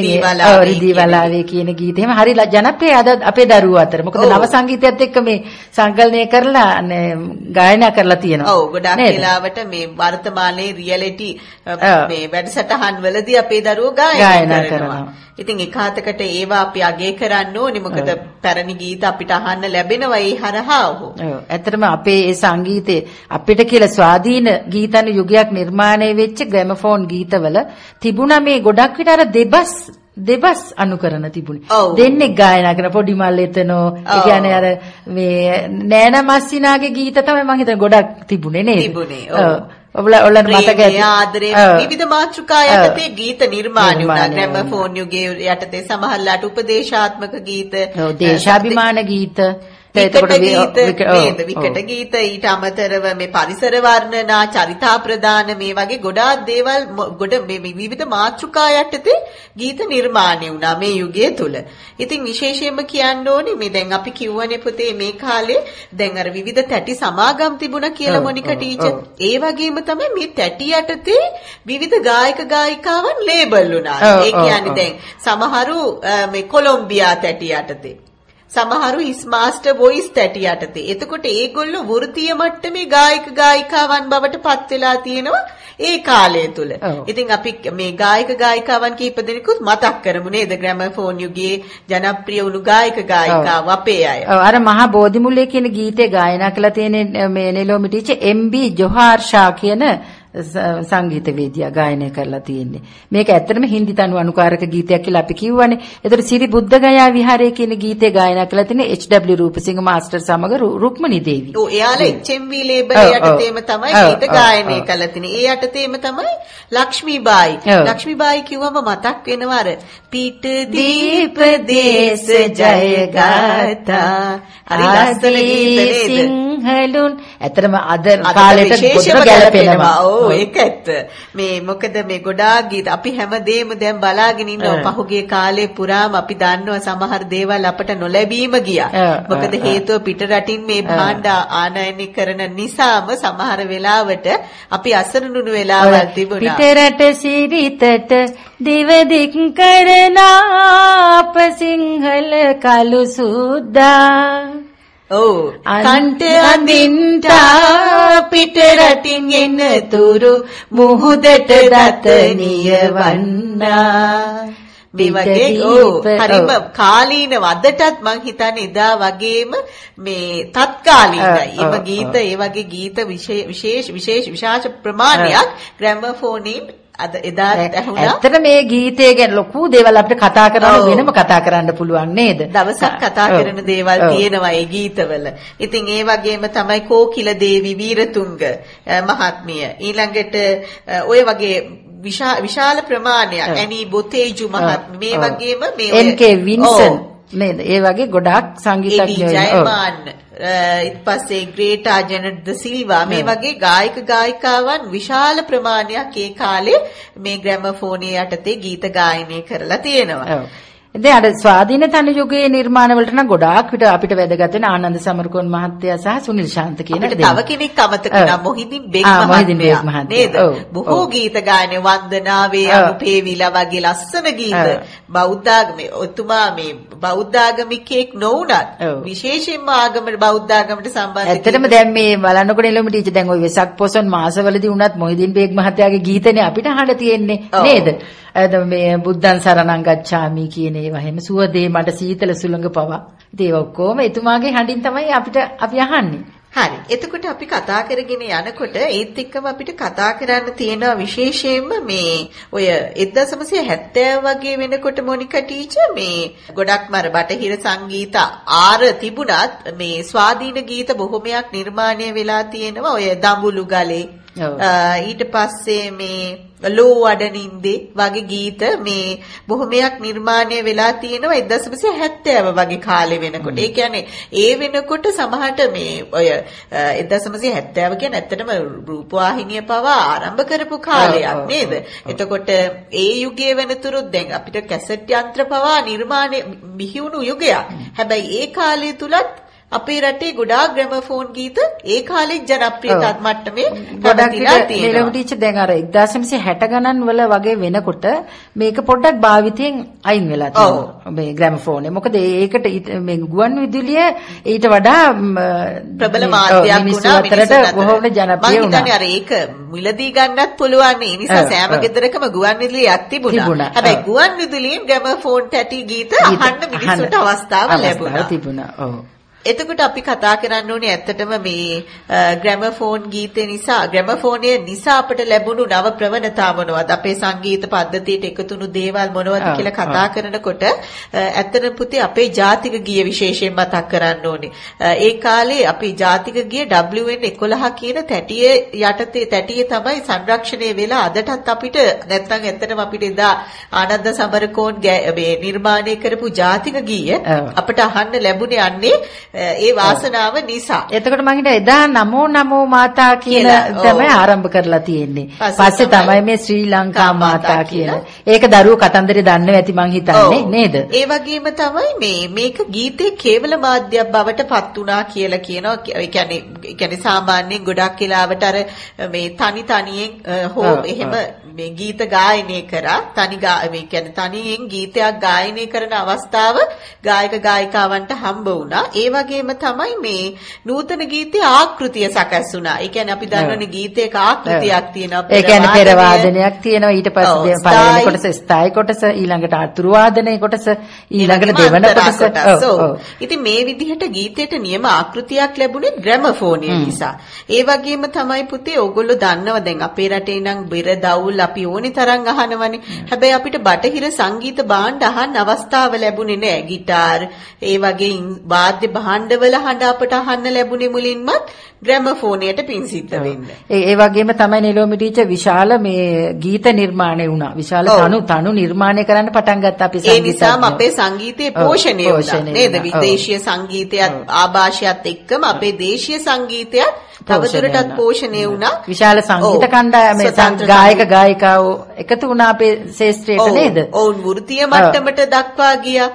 රිදී වලාවේ කියන ගීත එහෙම හරි ජනප්‍රිය අද අපේ දරුවෝ අතර. මොකද නව සංගීතයත් එක්ක මේ සංකලනය කරලා ගායනා කරලා තියෙනවා. ඔව් ගොඩක් වෙලාවට මේ වර්තමානයේ රියැලිටි මේ වැඩසටහන් වලදී අපේ දරුවෝ ගායනා කරනවා. ඉතින් එකාතකට ඒවා අපි අගය කරන්න ඕනේ. මොකද පැරණි ගීත අපිට අහන්න ලැබෙනවා ඒ හරහා. ඔව්. ඇත්තටම අපේ ඒ සංගීතේ අපිට කියලා ස්වාධීන ගීතන යුගයක් නිර්මාණය වෙච්ච ග්‍රැමෆෝන් ගීතවල තිබුණා මේ ගොඩක් විට අර දෙබස් දෙබස් දෙබස් අනුකරන තිබුණේ. දෙන්නේ ගායනා කරන පොඩි මල් එතනෝ. ඒ කියන්නේ අර මේ නෑනා මස්සිනාගේ ගීත තමයි මම හිතන්නේ ගොඩක් තිබුණේ නේද? තිබුණේ. ඔව්. ඔබලා ඔයලා මතක ඇති. ආදරේ විවිධ මාතෘකා යටතේ ගීත නිර්මාණය වුණා. ග්‍රැමෆෝන් යුගයේ යටතේ සමහරලාට උපදේශාත්මක ගීත, ඔව් දේශාභිමාන ගීත, විකට ගීත නේද? විකට ගීත ඊට අමතරව මේ පරිසර වර්ණනා, චරිතා ප්‍රදාන මේ වගේ ගොඩාක් දේවල් ගොඩ මේ විවිධ මාතෘකා යටතේ ගීත නිර්මාණය වුණා මේ යුගය තුල. ඉතින් විශේෂයෙන්ම කියන්න ඕනේ මේ දැන් අපි කිව්වනේ පුතේ මේ කාලේ දැන් අර විවිධ තැටි සමාගම් තිබුණා කියලා මොනිකා ටීචර්. ඒ වගේම තමයි මේ තැටි යටතේ විවිධ ගායක ගායිකාවන් ලේබල් වුණා. ඒ කියන්නේ දැන් සමහරු මේ කොලොම්බියා තැටි යටතේ, සමහරු හිස් මාස්ටර් වොයිස් තැටි යටතේ. එතකොට ඒගොල්ලෝ වෘත්තීය මට්ටමේ ගායක ගායිකාවන් බවට පත් වෙලා තියෙනවා ඒ කාලය තුල. ඉතින් අපි මේ ගායක ගායිකාවන් කීප දෙනෙකුත් මතක් කරමු නේද? ග්‍රැමෆෝන් යුගයේ ජනප්‍රිය වුණු ගායක ගායිකාව අපේ අය. ඔව් අර මහා බෝධිමුල්ලේ කියන ගීතේ ගායනා කළා තියෙන මේ නෙලෝමි ටීචර් එම් බී ජොහාර් ෂා කියන සංගීතවේදියා ගායනය කරලා තියෙන්නේ. මේක ඇත්තටම හින්දි තනු අනුකාරක ගීතයක් කියලා අපි කිව්වනේ. ඒතර සිරි බුද්ධගයා විහාරයේ කියන ගීතේ ගායනා කළා තියෙන්නේ එච් ඩබ්ලිව් රූපසිංහ මාස්ටර් සමග රුක්මනී දේවී. ඔව් එයාලා එච් එම් වී ලේබල් යටතේම තමයි ගීත ගායනය කළා තියෙන්නේ. ඒ යටතේම තමයි ලක්ෂ්මීබායි. ලක්ෂ්මීබායි කිව්වම මතක් වෙනවා අර පීට දීප දේශ ජය ගාථා. හරි ලස්සන ගීත නේද? සිංහලුන් ඇත්තටම අද කාලෙට ගොඩක් ගැලපෙනවා. ඔව් ඒක ඇත්ත. මේ මොකද මේ ගොඩාක් ගීත අපි හැමදේම දැන් බලාගෙන ඉන්නවා. පහුගිය කාලේ පුරාම අපි දන්නවා සමහර දේවල් අපට නොලැබීම ගියා. මොකද හේතුව පිට රටින් මේ භාණ්ඩ ආනයනය කරන නිසාම සමහර වෙලාවට අපි අසරණුණු වෙලාවල් තිබුණා. පිට රට සිරිතට දිවදික් කරන අප සිංහල කළු සුද්දා ඔව් කන්ට අඳින්ට පිට රටින් එන තුරු මුහුදට දත නියවන්නා. මේ වගේ ඔව් හරිම කාලීනව අදටත් මං හිතන්නේ එදා වගේම මේ තත්කාලීනයි. එම ගීත ඒ වගේ ගීත විශේෂ විශේෂ විශාල ප්‍රමාණයක් ග්‍රැමෆෝනින් අද එදාට ඇහුණා. ඇත්තට මේ ගීතය ගැන ලොකු දේවල් අපිට කතා කරන්න වෙනම කතා කරන්න පුළුවන් නේද? දවසක් කතා කරන දේවල් තියෙනවා ඒ ගීතවල. ඉතින් ඒ වගේම තමයි කෝකිල දේවි වීරතුංග මහත්මිය. ඊළඟට ඔය වගේ විශාල ප්‍රමාණයක් ඇනී බොතේජු මහත්මිය මේ වගේම මේ එන් කේ වින්සන් නේද? ඒ වගේ ගොඩාක් සංගීතඥයෝ ඊට පස්සේ ග්‍රේටා ජෙනට් ද සිල්වා මේ වගේ ගායක ගායිකාවන් විශාල ප්‍රමාණයක් ඒ කාලේ මේ ග්‍රැමෆෝනයේ යටතේ ගීත ගායනය කරලා තියෙනවා. දැන් අර ස්වාධීන තනු යුගයේ නිර්මාණ වලට නම් ගොඩාක් විට අපිට වැදගත් වෙන ආනන්ද සමරකෝන් මහත්තයා සහ සුනිල් ශාන්ත කියන දෙන්නා. තව කෙනෙක් අමතක වුණා මොහිදින් බෙක් මහත්තයා නේද? බොහෝ ගීත ගායනය වන්දනාවේ අනුපේවිලා වගේ ලස්සන ගීත බෞද්ධ ආගමේ ඔතුමා මේ බෞද්ධ ආගමිකයෙක් නොවුණත් විශේෂයෙන්ම ආගම බෞද්ධ ආගමට සම්බන්ධ ඇත්තටම දැන් මේ බලනකොට එළොම ටීචර් දැන් ওই වෙසක් පොසොන් මාසවලදී වුණත් මොහිදින් බෙක් මහත්තයාගේ ගීතනේ අපිට අහන්න තියෙන්නේ නේද? අද මේ බුද්ධං සරණං ගච්ඡාමි කියන ඒවා හැම සුවදේ මට සීතල සුළඟ පවා. ඉතින් ඒක ඔක්කොම එතුමාගේ හඬින් තමයි අපිට අපි අහන්නේ. හරි. එතකොට අපි කතා කරගෙන යනකොට ඒත් එක්කම අපිට කතා කරන්න තියෙන විශේෂයෙන්ම මේ ඔය එක්දහස් නවසිය හැත්තෑ වගේ වෙනකොට මොනිකා ටීචර් මේ ගොඩක්ම අර බටහිර සංගීත ආර තිබුණත් මේ ස්වාධීන ගීත බොහොමයක් නිර්මාණය වෙලා තියෙනවා. ඔය දඹුලු ගලේ ඊට පස්සේ මේ ලෝ වඩනින්දේ වගේ ගීත මේ බොහොමයක් නිර්මාණය වෙලා තියෙනවා එක්දහස් නවසිය හැත්තෑ වගේ කාලේ වෙනකොට. ඒ කියන්නේ ඒ වෙනකොට සමහරට මේ ඔය එක්දහස් නවසිය හැත්තෑ කියන්නේ ඇත්තටම රූපවාහිනිය පවා ආරම්භ කරපු කාලයක් නේද? එතකොට ඒ යුගයේ වෙනතුරුත් දැන් අපිට කැසට් යන්ත්‍ර පවා නිර්මාණය බිහිවුණු යුගයක්. හැබැයි ඒ කාලය තුලත් අපේ රටේ ගොඩාක් ග්‍රැමෆෝන් ගීත ඒ කාලේ ජනප්‍රියතාවත් මට්ටමේ ගොඩක්ලා තියෙනවා. මෙලොව ටීචර් දැන් අර එක්දහස් නවසිය හැට ගණන් වල වගේ වෙනකොට මේක පොඩ්ඩක් භාවිතයෙන් අයින් වෙලා තියෙනවා. මේ ග්‍රැමෆෝනේ. මොකද ඒකට මේ ගුවන් විදුලිය ඊට වඩා ප්‍රබල මාධ්‍යයක් වුණා මිනිස්සුන්ට බොහොම ජනප්‍රිය වුණා. මම හිතන්නේ අර ඒක මිලදී ගන්නත් පුළුවන්. ඒ නිසා සෑම ගෙදරකම ගුවන් විදුලියක් තිබුණා. හැබැයි ගුවන් විදුලියෙන් ග්‍රැමෆෝන් තැටි ගීත අහන්න මිනිස්සුන්ට අවස්ථාව ලැබුණා. තිබුණා. ඔව්. එතකොට අපි කතා කරන්න ඕනේ ඇත්තටම මේ ග්‍රැමෆෝන් ගීතේ නිසා ග්‍රැමෆෝනයේ නිසා අපට ලැබුණු නව ප්‍රවණතා මොනවද අපේ සංගීත පද්ධතියට එකතුණු දේවල් මොනවද කියලා කතා කරනකොට ඇත්තටම පුතේ අපේ ජාතික ගීය විශේෂයෙන් මතක් කරන්න ඕනේ. ඒ කාලේ අපි ජාතික ගීය W N එකොළහ කියන තැටියේ යටතේ තැටියේ තමයි සංරක්ෂණය වෙලා අදටත් අපිට නැත්නම් ඇත්තටම අපිට එදා ආනන්ද සමරකෝන් මේ නිර්මාණය කරපු ජාතික ගීය අපිට අහන්න ලැබුණේ යන්නේ ඒ වාසනාව නිසා. එතකොට මම හිතා එදා නමෝ නමෝ මාතා කියන තමයි ආරම්භ කරලා තියෙන්නේ. පස්සේ තමයි මේ ශ්‍රී ලංකා මාතා කියන. ඒක දරුවෝ කතන්දරේ දන්නව ඇති මං හිතන්නේ නේද? ඒ වගේම තමයි මේ මේක ගීතේ කේවල මාධ්‍යයක් බවට පත් වුණා කියලා කියනවා. ඒ කියන්නේ ඒ කියන්නේ සාමාන්‍යයෙන් ගොඩක් වෙලාවට අර මේ තනි තනියෙන් හෝ එහෙම මේ ගීත ගායනය කරා තනි මේ කියන්නේ තනියෙන් ගීතයක් ගායනය කරන අවස්ථාව ගායක ගායිකාවන්ට හම්බ වුණා. ඒ වගේම තමයි මේ නූතන ගීතයේ ආකෘතිය සකස් වුණා. ඒ කියන්නේ අපි දන්නවනේ ගීතයක ආකෘතියක් තියෙනවා. ඒ කියන්නේ පෙර වාදනයක් තියෙනවා. ඊට පස්සේ පළවෙනි කොටස ස්ථායි කොටස, ඊළඟට අතුරු වාදනයේ කොටස, ඊළඟට දෙවන කොටස. ඉතින් මේ විදිහට ගීතයට නියම ආකෘතියක් ලැබුණේ ග්‍රැමෆෝනය නිසා. ඒ වගේම තමයි පුතේ ඕගොල්ලෝ දන්නවා දැන් අපේ රටේ නම් බෙර දවුල් අපි ඕනි තරම් අහනවනේ. හැබැයි අපිට බටහිර සංගීත භාණ්ඩ අහන්න අවස්ථාව ලැබුණේ නෑ. ගිටාර් ඒ වගේ වාද්‍ය භාණ්ඩවල හඬ අපට අහන්න ලැබුණේ මුලින්මත් ග්‍රැමෆෝනයට පින් සිද්ධ වෙන්න. ඒ ඒ වගේම තමයි නිලෝමි ටීචර් විශාල මේ ගීත නිර්මාණය වුණා. විශාල තනු තනු නිර්මාණය කරන්න පටන් ගත්තා අපි සංගීතය. ඒ නිසාම අපේ සංගීතයේ පෝෂණය වුණා නේද? විදේශීය සංගීතයත් ආభాෂයත් එක්කම අපේ දේශීය සංගීතයත් තවදුරටත් පෝෂණය වුණා. විශාල සංගීත කණ්ඩායම ගායක ගායිකාවෝ එකතු වුණා අපේ ශාස්ත්‍රයට නේද? ඔවුන් වෘත්තීය මට්ටමට දක්වා ගියා.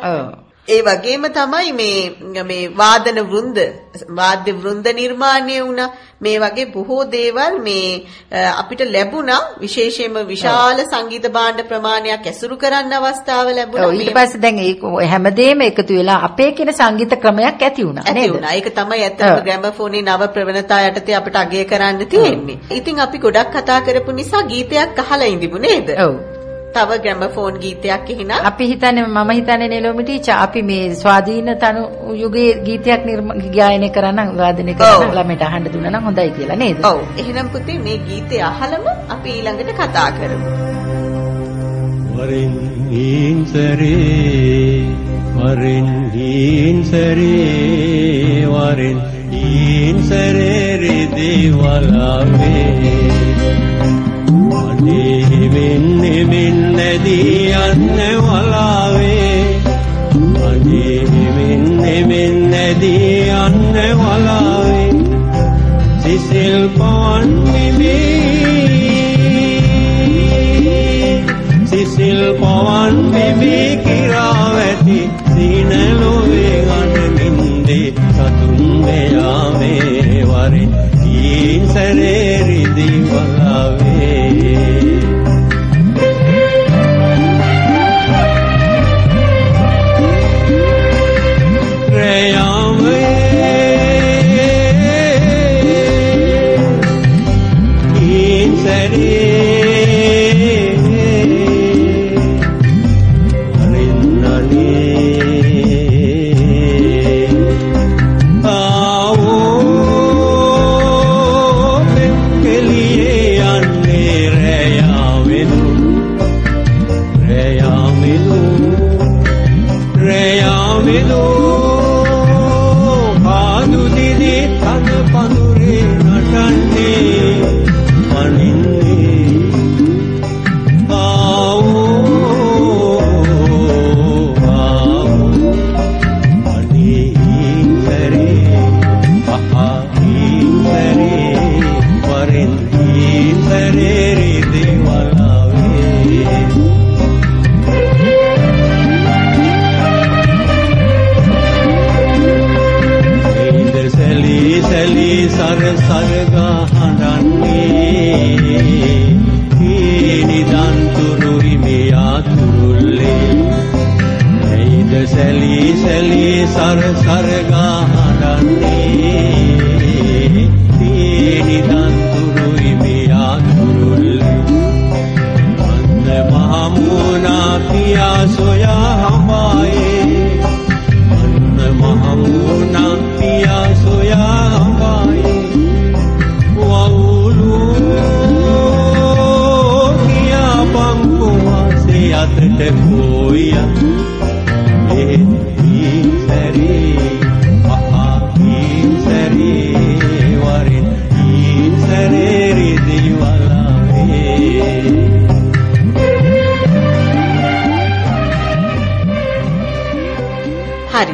ඒ වගේම තමයි මේ මේ වාදන වෘන්ද වාද්‍ය වෘන්ද නිර්මාණය වුණා. මේ වගේ බොහෝ දේවල් මේ අපිට ලැබුණා. විශේෂයෙන්ම විශාල සංගීත භාණ්ඩ ප්‍රමාණයක් ඇසුරු කරන්න අවස්ථාව ලැබුණා. ඊට පස්සේ දැන් ඒක හැමදේම එකතු වෙලා අපේ කියන සංගීත ක්‍රමයක් ඇති වුණා නේද? ඇති වුණා. ඒක තමයි ඇත්තම ග්‍රැමෆෝනේ නව ප්‍රවණතා යටතේ අපිට අගය කරන්න තියෙන්නේ. ඉතින් අපි ගොඩක් කතා කරපු නිසා ගීතයක් අහලා ඉඳිමු නේද? ඔව්. තව ග්‍රැමෆෝන් ගීතයක් එහෙනම් අපි හිතන්නේ මම හිතන්නේ නෙලෝමි ටීචර් අපි මේ ස්වාධීන තනු යුගයේ ගීතයක් ගායනය කරන්න වාදනය කරන්න ළමයට අහන්න දුන්නා නම් හොඳයි කියලා නේද? ඔව්. එහෙනම් පුතේ මේ ගීතය අහලම අපි ඊළඟට කතා කරමු. වරින් හිංසරේ වරින් හිංසරේ වරින් හිංසරේ රෙදි වලාවේ මෙන්නේ මෙන්නදී යන්න වලාවේ අනේ මෙන්නේ මෙන්නදී යන්න වලාවේ සිසිල් පවන් මෙමේ සිසිල් පවන් මෙමේ කිරාවැති සීනලෝවේ ගණනින්දේ සතුන් මෙයාමේ වරින් ඊසරේ රිදි වලාවේ අතට ගෝයා ඒ සැරේ අහා ඊ සැරේ වරින් ඊ සැරේ රිදී වලාවේ. හරි.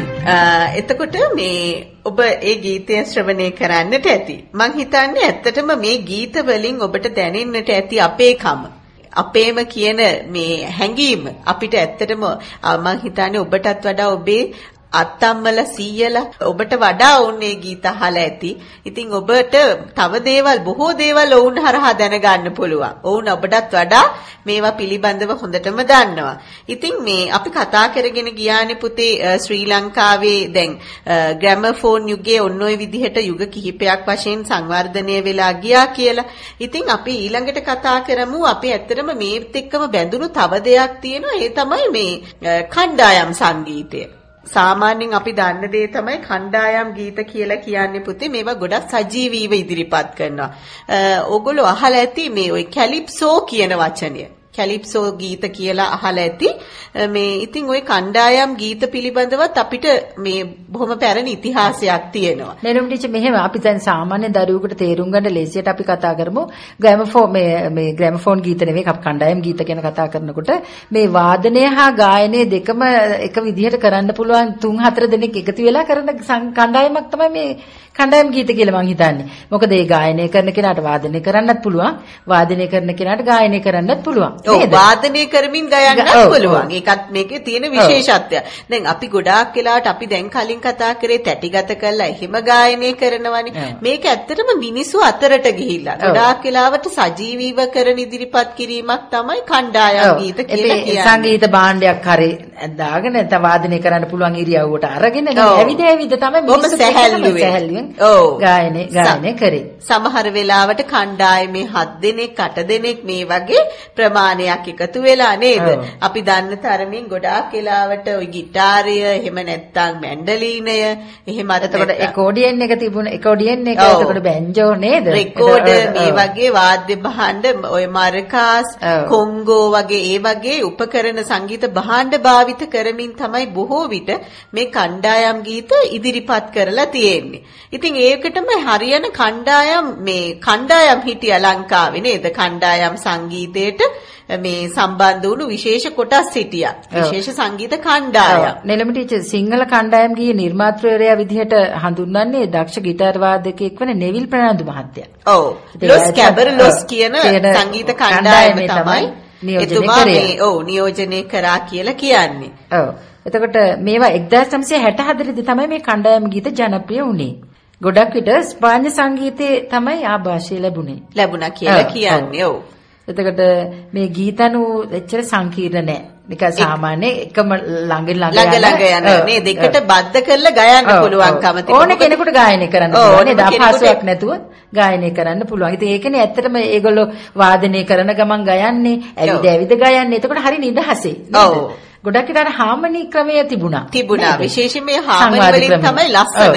එතකොට මේ ඔබ ඒ ගීතය ශ්‍රවණය කරන්නට ඇති. මං හිතන්නේ ඇත්තටම මේ ගීත වලින් ඔබට දැනෙන්නට ඇති අපේකම. අපේම කියන මේ හැඟීම අපිට ඇත්තටම මං හිතන්නේ ඔබටත් වඩා ඔබේ අත්තම්මල සීයලා ඔබට වඩා ඕනේ ගීත අහලා ඇති. ඉතින් ඔබට තව දේවල් බොහෝ දේවල් ඔවුන් හරහා දැනගන්න පුළුවන්. ඔවුන් ඔබටත් වඩා මේවා පිළිබඳව හොඳටම දන්නවා. ඉතින් මේ අපි කතා කරගෙන ගියානේ පුතේ ශ්‍රී ලංකාවේ දැන් ග්‍රැමෆෝන් යුගයේ ඔන්න ඔය විදිහට යුග කිහිපයක් වශයෙන් සංවර්ධනය වෙලා ගියා කියලා. ඉතින් අපි ඊළඟට කතා කරමු අපි ඇත්තටම මේත් එක්කම බැඳුණු තව දෙයක් තියෙනවා. ඒ තමයි මේ කණ්ඩායම් සංගීතය. සාමාන්‍යයෙන් අපි දන්න දේ තමයි කණ්ඩායම් ගීත කියලා කියන්නේ පුතේ මේවා ගොඩක් සජීවීව ඉදිරිපත් කරනවා. ඕගොල්ලෝ අහලා ඇති මේ ওই කැලිප්සෝ කියන වචනය. කැලිප්සෝ ගීත කියලා අහලා ඇති. මේ ඉතින් ওই කණ්ඩායම් ගීත පිළිබඳවත් අපිට මේ බොහොම පැරණි ඉතිහාසයක් තියෙනවා. නෙළුම් ටීචර් මෙහෙම අපි දැන් සාමාන්‍ය දරුවෙකුට තේරුම් ගන්න ලේසියට අපි කතා කරමු ග්‍රැමෆෝන් මේ මේ ග්‍රැමෆෝන් ගීත නෙවෙයි අපි කණ්ඩායම් ගීත ගැන කතා කරනකොට මේ වාදනය හා ගායනය දෙකම එක විදිහට කරන්න පුළුවන් තුන් හතර දෙනෙක් එකතු වෙලා කරන කණ්ඩායමක් තමයි මේ කණ්ඩායම් ගීත කියලා මං හිතන්නේ. මොකද ඒ ගායනය කරන කෙනාට වාදනය කරන්නත් පුළුවන් වාදනය කරන කෙනාට ගායනය කරන්නත් පුළුවන්. ඔව් වාදනය කරමින් ගයන්නත් පුළුවන්. ඒකත් මේකේ තියෙන විශේෂත්වය. දැන් අපි ගොඩාක් වෙලාවට අපි දැන් කලින් කතා කරේ තැටිගත කරලා එහෙම ගායනය කරනවනේ. මේක ඇත්තටම මිනිස්සු අතරට ගිහිල්ලා ගොඩාක් වෙලාවට සජීවීව කරන ඉදිරිපත් කිරීමක් තමයි කණ්ඩායම් ගීත කියලා කියන්නේ. සංගීත භාණ්ඩයක් හරි දාගෙන නැත්නම් වාදනය කරන්න පුළුවන් ඉරියව්වට අරගෙන ඇවිද ඇවිද තමයි මිනිස්සු සැහැල්ලුවෙන් ඔව් ගායනය ගායනය කරේ. සමහර වෙලාවට කණ්ඩායමේ හත් දෙනෙක් අට දෙනෙක් මේ වගේ ප්‍රමාණයක් එකතු වෙලා නේද? අපි දන්න තරමින් ගොඩාක් වෙලාවට ওই গিitarය එහෙම නැත්නම් මැන්ඩලිනය එහෙම අතකොට එකෝඩියන් එක තිබුණ එකෝඩියන් එක එතකොට බැන්ජෝ නේද? රෙකෝඩ් මේ වගේ වාද්‍ය භාණ්ඩ ඔය මර්කාස් කොංගෝ වගේ ඒ වගේ උපකරණ සංගීත භාණ්ඩ භාවිත කරමින් තමයි බොහෝ විට මේ කණ්ඩායම් ගීත ඉදිරිපත් කරලා තියෙන්නේ. ඉතින් ඒකටම හරියන කණ්ඩායම් මේ කණ්ඩායම් හිටියා ලංකාවේ නේද? කණ්ඩායම් සංගීතයට මේ සම්බන්ධ වුණු විශේෂ කොටස් හිටියා. විශේෂ සංගීත කණ්ඩායම්. නෙළම ටීචර් සිංහල කණ්ඩායම් ගියේ නිර්මාතෘවරයා විදිහට හඳුන්වන්නේ දක්ෂ ගිටාර් වාදකයෙක් වන නෙවිල් ප්‍රනාන්දු මහත්තයා. ඔව්. ලොස් කැබර් ලොස් කියන සංගීත කණ්ඩායම තමයි එතුමා මේ ඔව් නියෝජනය කරා කියලා කියන්නේ. ඔව්. එතකොට මේවා එක්දාස් නවසිය හැට හතර දී තමයි මේ කණ්ඩායම් ගීත ජනප්‍රිය වුණේ. ගොඩක් විට ස්පාඤ්ඤ සංගීතයේ තමයි ආభాෂය ලැබුණේ. ලැබුණා කියලා කියන්නේ. ඔව්. එතකොට මේ ගීතනු එච්චර සංකීර්ණ නැහැ. නිකන් සාමාන්‍ය එකම ළඟ ළඟ ළඟ ළඟ යන මේ දෙකට බද්ධ කරලා ගයන්න පුළුවන්කම තිබුණා. ඕන කෙනෙකුට ගායනය කරන්න පුළුවන් නේද? අපහසුයක් නැතුව ගායනය කරන්න පුළුවන්. ඉතින් ඒකනේ ඇත්තටම ඒගොල්ලෝ වාදනය කරන ගමන් ගයන්නේ, ඇවිද ඇවිද ගයන්නේ. එතකොට හරි නිදහසේ. ඔව්. ගොඩක් විට හාමනි ක්‍රමය තිබුණා. තිබුණා. විශේෂයෙන් මේ හාමනි වලින් තමයි ලස්සන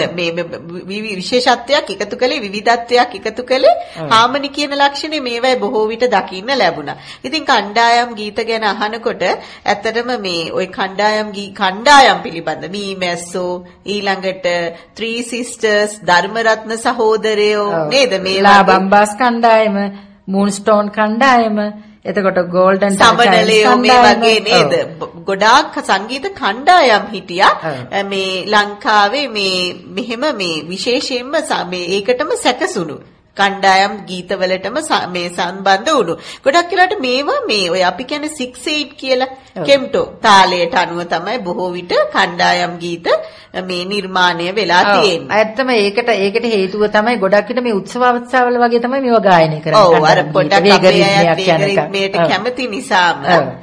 මේ විශේෂත්වයක් එකතු කළේ විවිධත්වයක් එකතු කළේ හාමනි කියන ලක්ෂණය මේවයි බොහෝ විට දකින්න ලැබුණා. ඉතින් කණ්ඩායම් ගීත ගැන අහනකොට ඇත්තටම මේ ওই කණ්ඩායම් කණ්ඩායම් පිළිබඳ මීමැස්සෝ ඊළඟට Three Sisters ධර්මරත්න සහෝදරයෝ නේද මේ ලා බම්බාස් කණ්ඩායම මූන්ස්ටෝන් කණ්ඩායම එතකොට ගෝල්ඩන් සමනලයෝ මේ වගේ නේද ගොඩාක් සංගීත කණ්ඩායම් හිටියා මේ ලංකාවේ මේ මෙහෙම මේ විශේෂයෙන්ම මේ ඒකටම සැකසුණු කණ්ඩායම් ගීතවලටම මේ සම්බන්ධ වුණු. ගොඩක් වෙලාවට මේවා මේ ඔය අපි කියන්නේ six eight කියලා කෙම්ටෝ තාලයට අනුව තමයි බොහෝ විට කණ්ඩායම් ගීත මේ නිර්මාණය වෙලා තියෙන්නේ. ඇත්තම ඒකට ඒකට හේතුව තමයි ගොඩක් විට මේ උත්සව අවස්ථාවල වගේ තමයි මේවා ගායනය කරන්නේ. ඔව් අර පොඩ්ඩක් අපේ මේට කැමති නිසාම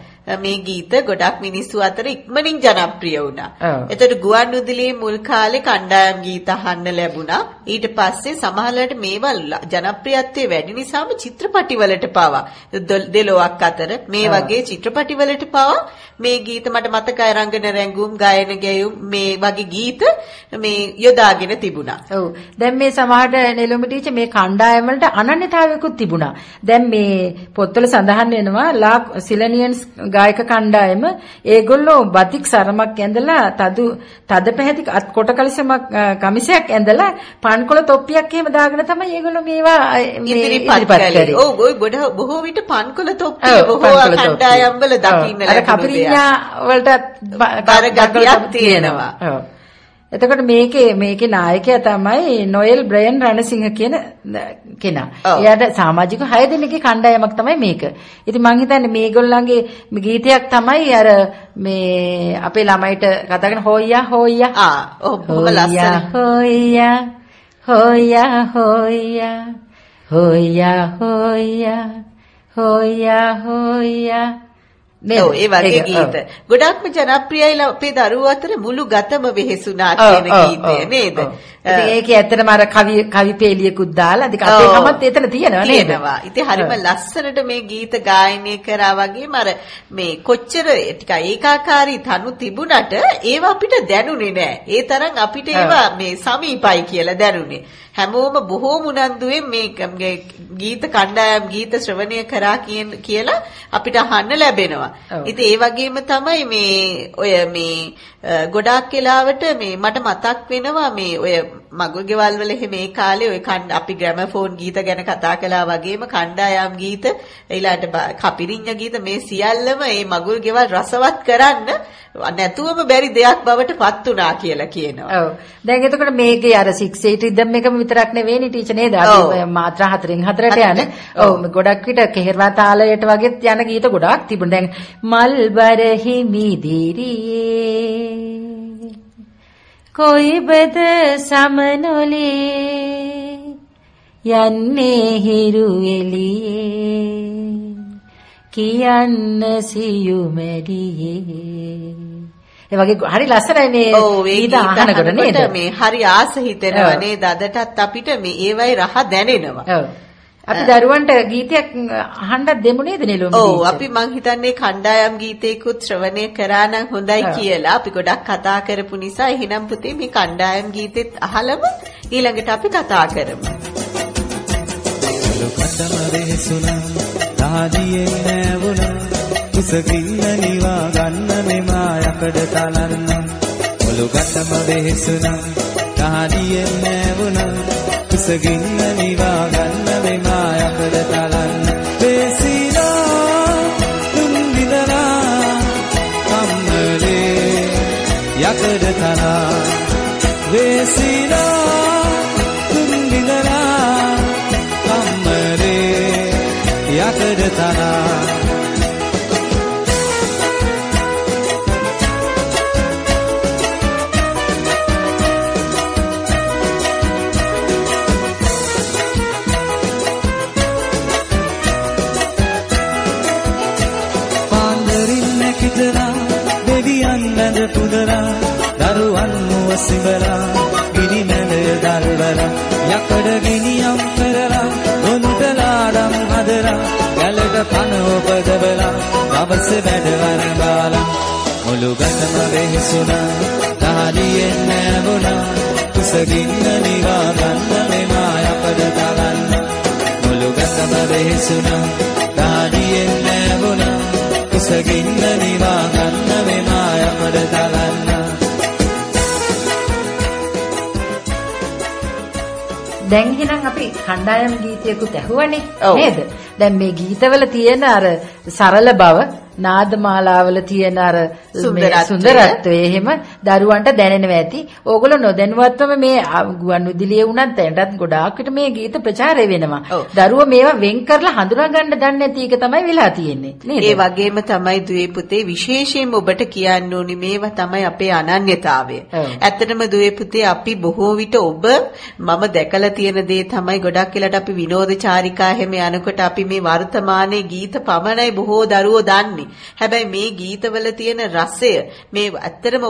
මේ ගීත ගොඩක් මිනිස්සු අතර ඉක්මනින් ජනප්‍රිය වුණා. එතකොට ගුවන්විදුලියේ මුල් කාලේ කණ්ඩායම් ගීත අහන්න ලැබුණා. ඊට පස්සේ සමහරවිට මේවා ජනප්‍රියත්වයේ වැඩි නිසාම චිත්‍රපටිවලට පවා දෙලොවක් අතර මේ වගේ චිත්‍රපටිවලට පවා මේ ගීත මට මතකයි රංගන රැඟුම් ගායන ගැයුම් මේ වගේ ගීත මේ යොදාගෙන තිබුණා. ඔව්. දැන් මේ සමහරට නෙළුම් ටීචර් මේ කණ්ඩායම් වලට අනන්‍යතාවයකුත් තිබුණා. දැන් මේ පොත්වල සඳහන් වෙනවා ලා සිලනියන්ස් ගායක කණ්ඩායම ඒගොල්ලෝ බතික් සරමක් ඇඳලා තදු තද පැහැති කොට කලිසමක් කමිසයක් ඇඳලා පන්කොළ තොප්පියක් එහෙම දාගෙන තමයි ඒගොල්ලෝ මේවා ඉදිරිපත් කරේ. ඔව් ඔය බොහෝ විට පන්කොළ තොප්පිය බොහෝ කණ්ඩායම් වල දකින්න ලැබෙනවා. අර කපිරිඤ්ඤා වලට බරගතියක් තියෙනවා. ඔව්. එතකොට මේකේ මේකේ නායකයා තමයි නොයල් බ්‍රයන් රණසිංහ කියන කෙනා. එයාට සමාජික හය දෙනෙක්ගේ කණ්ඩායමක් තමයි මේක. ඉතින් මං හිතන්නේ මේගොල්ලන්ගේ ගීතයක් තමයි අර මේ අපේ ළමයිට කතා කරන හොයියා හොයියා. ආ ඔව් බොහොම ලස්සන. හොයියා හොයියා හොයියා හොයියා හොයියා හොයියා හොයියා ඔව් ඒ වගේ ගීත ගොඩක්ම ජනප්‍රියයි අපේ දරුවෝ අතර මුළු ගතම වෙහෙසුනා කියන ගීතය නේද? ඉතින් ඒකේ ඇත්තටම අර කවි කවි පෙළියකුත් දාලා ඉතින් අපේ කමත් එතන තියෙනවා නේද? තියෙනවා. ඉතින් හරිම ලස්සනට මේ ගීත ගායනය කරා වගේම අර මේ කොච්චර ටික ඒකාකාරී තනු තිබුණට ඒවා අපිට දැනුනේ නෑ. ඒ තරම් අපිට ඒවා මේ සමීපයි කියලා දැනුනේ. හැමෝම බොහෝ මුනන්දුවෙන් මේ ගීත කණ්ඩායම් ගීත ශ්‍රවණය කරා කියලා අපිට අහන්න ලැබෙනවා. ඉතින් ඒ වගේම තමයි මේ ඔය මේ ගොඩාක් වෙලාවට මේ මට මතක් වෙනවා මේ ඔය මගුල් ගෙවල් වල එහෙම මේ කාලේ ඔය අපි ග්‍රැමෆෝන් ගීත ගැන කතා කළා වගේම කණ්ඩායම් ගීත ඊළාට කපිරිඤ්ඤා ගීත මේ සියල්ලම මේ මගුල් ගෙවල් රසවත් කරන්න නැතුවම බැරි දෙයක් බවට පත් වුණා කියලා කියනවා. ඔව්. දැන් එතකොට මේකේ අර six eight රිද්ම් එකම විතරක් නෙවෙයිනේ ටීචර් නේද? අපි මාත්‍රා හතරෙන් හතරට යන. ඔව් ගොඩක් විට කෙහෙරවා තාලයට වගේත් යන ගීත ගොඩාක් තිබුණා. දැන් මල්බර හිමිදිරියේ කොයිබද සමනොලේ යන්නේ හිරු එළියේ කියන්න සියුමැඩියේ ඒ වගේ හරි ලස්සනයි මේ ගීත අහනකොට නේද? මේ හරි ආස හිතෙනවා නේද? අදටත් අපිට මේ ඒවයි රහ දැනෙනවා. ඔව්. අපි දරුවන්ට ගීතයක් අහන්නත් දෙමු නේද නෙළුම්? ඔව් අපි මං හිතන්නේ කණ්ඩායම් ගීතයකුත් ශ්‍රවණය කරා නම් හොඳයි කියලා අපි ගොඩක් කතා කරපු නිසා එහෙනම් පුතේ මේ කණ්ඩායම් ගීතෙත් අහලම ඊළඟට අපි කතා කරමු. කතම වෙහසුනා තාදියේ නැවුණා කුසගින්න නිවා ගන්න මෙමා යකඩ තලන්න ඔලු කතම වෙහසුනා තාදියේ නැවුණා කුසගින්න නිවා ගන්න මෙමා යකඩ තලන්න වේසිනා තුන් විදනා කම්මලේ යකඩ තලා වේසිනා තුන් විදනා කම්මලේ යකඩ තලා පුදලා දරුවන් මුව සිඹලා ගිනිනැලය දල්වලා යකඩ ගිනියම් කරලා ගොන්තලාඩම් හදලා ගැලට පන උපදවලා දවස වැඩ වරඹාලා මුළු ගතම වෙහෙසුණා තාලියෙන් නැවුණා කුසගින්න නිවා ගන්න මෙමා යකඩ තලන්න මුළු ගතම වෙහෙසුණා තාලියෙන් නැවුණා කුසගින්න නිවා ගන්න මෙමා යකඩ තලන්න. දැන් එහෙනම් අපි කණ්ඩායම් ගීතයකුත් ඇහුවනේ නේද? දැන් මේ ගීතවල තියෙන අර සරල බව නාදමාලාවල තියෙන අර සුන්දරත්වය එහෙම දරුවන්ට දැනෙනවා ඇති. ඕගොල්ලෝ නොදැනුවත්වම මේ ගුවන් විදුලියේ වුණත් දැනටත් ගොඩාක් විට මේ ගීත ප්‍රචාරය වෙනවා. දරුවෝ මේවා වෙන් කරලා හඳුනා ගන්න දන්නේ නැති එක තමයි වෙලා තියෙන්නේ නේද? ඒ වගේම තමයි දුවේ පුතේ විශේෂයෙන්ම ඔබට කියන්න ඕනේ මේවා තමයි අපේ අනන්‍යතාවය. ඇත්තටම දුවේ පුතේ අපි බොහෝ විට ඔබ මම දැකලා තියෙන දේ තමයි ගොඩක් වෙලාට අපි විනෝද චාරිකා හැම යනකොට අපි මේ වර්තමානයේ ගීත පමණයි බොහෝ දරුවෝ දන්නේ. හැබැයි මේ ගීතවල තියෙන රසය මේ ඇත්තටම ඔබට පුළුවන්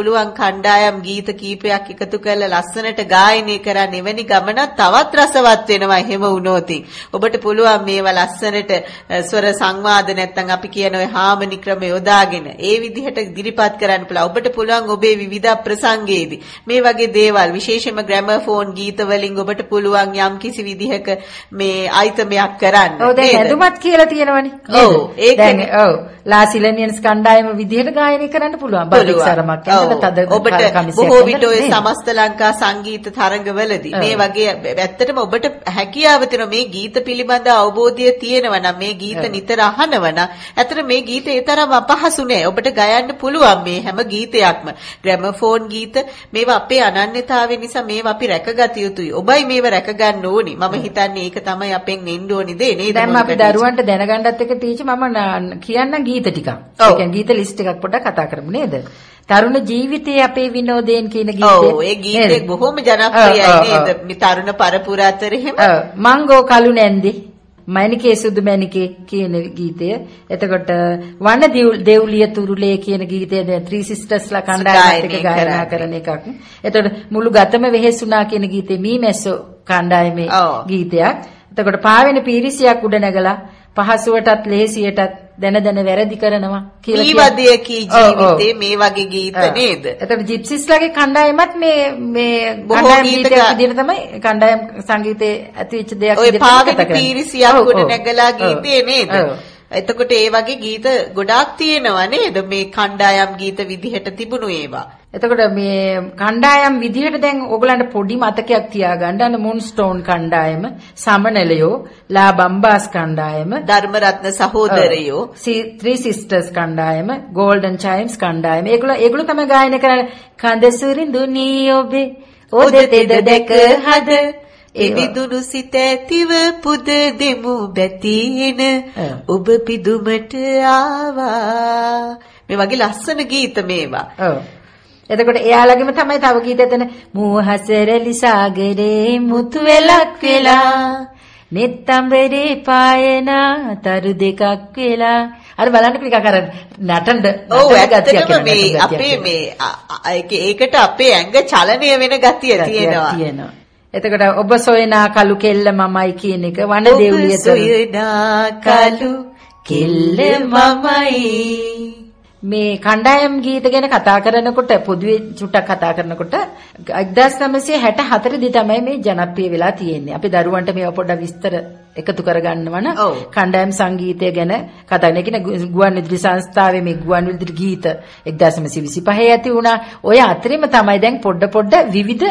පුළුවන් කණ්ඩායම් ගීත කීපයක් එකතු කරලා ලස්සනට ගායනය කරන්න එවැනි ගමනක් තවත් රසවත් වෙනවා. එහෙම වුණොත් ඔබට පුළුවන් මේවා ලස්සනට ස්වර සංවාද නැත්නම් අපි කියන ඔය හාමනි ක්‍රම යොදාගෙන ඒ විදිහට ඉදිරිපත් කරන්න පුළුවන්. ඔබට පුළුවන් ඔබේ විවිධ ප්‍රසංගයේදී මේ වගේ දේවල් විශේෂයෙන්ම ග්‍රැමෆෝන් ගීත වලින් ඔබට පුළුවන් යම් කිසි විදිහක මේ අයිතමයක් කරන්න. ඔව් දැන් ඇඳුමත් කියලා තියෙනවනේ. ඔව් ඒකනේ. ඔව් ලාසිලනියන්ස් කණ්ඩායම විදිහට ගායනය කරන්න පුළුවන්. බලික් සරමක් යනකොට තද ඔබට බොහෝ විට ඔය සමස්ත ලංකා සංගීත තරඟවලදී මේ වගේ ඇත්තටම ඔබට හැකියාව තියෙන මේ ගීත පිළිබඳ අවබෝධය තියෙනවා නම් මේ ගීත නිතර අහනවා නම් ඇත්තට මේ ගීත ඒ තරම් අපහසු නෑ. ඔබට ගයන්න පුළුවන් මේ හැම ගීතයක්ම. ග්‍රැමෆෝන් ගීත මේවා අපේ අනන්‍යතාවය නිසා මේවා අපි රැකගත යුතුයි. ඔබයි මේවා රැකගන්න ඕනි. මම හිතන්නේ ඒක තමයි අපෙන් නෙන්න ඕනි දේ නේද? දැන් අපි දරුවන්ට දැනගන්නත් එක ටීචර් මම කියන්න ගීත ටිකක්. ඒ කියන්නේ ගීත ලිස්ට් එකක් පොඩ්ඩක් කතා කරමු නේද? තරුණ ජීවිතයේ අපේ විනෝදයෙන් කියන ගීතේ. ඔව් ඒ ගීතේ බොහොම ජනප්‍රියයි නේද? මේ තරුණ පරපුර අතර එහෙම. ඔව් මංගෝ කළු නැන්දි මණිකේ සුදු මණිකේ කියන ගීතය. එතකොට වන දෙව්ලිය තුරුලේ කියන ගීතය දැන් ත්‍රී සිස්ටර්ස්ලා කණ්ඩායමත් එක්ක ගායනා කරන එකක්. එතකොට මුළු ගතම වෙහෙසුණා කියන ගීතේ මීමැස්සෝ කණ්ඩායමේ ගීතයක්. එතකොට පාවෙන පීරිසියක් උඩ නැගලා පහසුවටත් ලෙහෙසියටත් දැන දැන වැරදි කරනවා කියලා කියන. ඊවදිය කී ජීවිතේ මේ වගේ ගීත නේද? එතකොට ජිප්සිස්ලාගේ කණ්ඩායමත් මේ මේ කණ්ඩායම් ගීතයක් විදිහට තමයි කණ්ඩායම් සංගීතයේ ඇතිවෙච්ච දෙයක් විදිහට. ඔය පාවෙන පීරිසියක් උඩ නැගලා ගීතේ නේද? එතකොට ඒ වගේ ගීත ගොඩාක් තියෙනවා නේද? මේ කණ්ඩායම් ගීත විදිහට තිබුණු ඒවා. එතකොට මේ කණ්ඩායම් විදිහට දැන් ඕගලන්ට පොඩි මතකයක් තියාගන්න අන්න මුන්ස්ටෝන් කණ්ඩායම, සමනලයෝ, ලා බම්බාස් කණ්ඩායම, ධර්මරත්න සහෝදරයෝ, ත්‍රී සිස්ටර්ස් කණ්ඩායම, ගෝල්ඩන් චයිම්ස් කණ්ඩායම. ඒගොල්ලෝ ඒගොල්ලෝ තමයි ගායනා කරන්නේ කඳ සුරිඳුනී ඔබේ ඔදෙතෙද දැක හද එවිදුණු සිත ඇතිව පුද දෙමු බැතින ඔබ පිදුමට ආවා. මේ වගේ ලස්සන ගීත මේවා. ඔව්. එතකොට එයාලගෙම තමයි තව ගීත එතන මූහසරලි සාගරේ මුතු වෙලක් වෙලා නෙත්තම්බරේ පායන තරු දෙකක් වෙලා අර බලන්න ටිකක් අර නටන ඔව් ඇත්තටම මේ අපේ මේ ඒකට අපේ ඇඟ චලනය වෙන ගතිය තියෙනවා තියෙනවා. එතකොට ඔබ සොයනා කළු කෙල්ල මමයි කියන එක වන දෙව්ලිය සොයනා කළු කෙල්ල මමයි. මේ කණ්ඩායම් ගීත ගැන කතා කරනකොට පොදුවේ චුට්ටක් කතා කරනකොට එක්දාස් නවසිය හැට හතර දී තමයි මේ ජනප්‍රිය වෙලා තියෙන්නේ. අපි දරුවන්ට මේව පොඩ්ඩක් විස්තර එකතු කරගන්නවන කණ්ඩායම් සංගීතය ගැන කතා කරන කියන ගුවන්විදුලි සංස්ථාවේ මේ ගුවන්විදුලි ගීත එක්දාස් නවසිය විසිපහ ඇති වුණා. ඔය අතරෙම තමයි දැන් පොඩ පොඩ විවිධ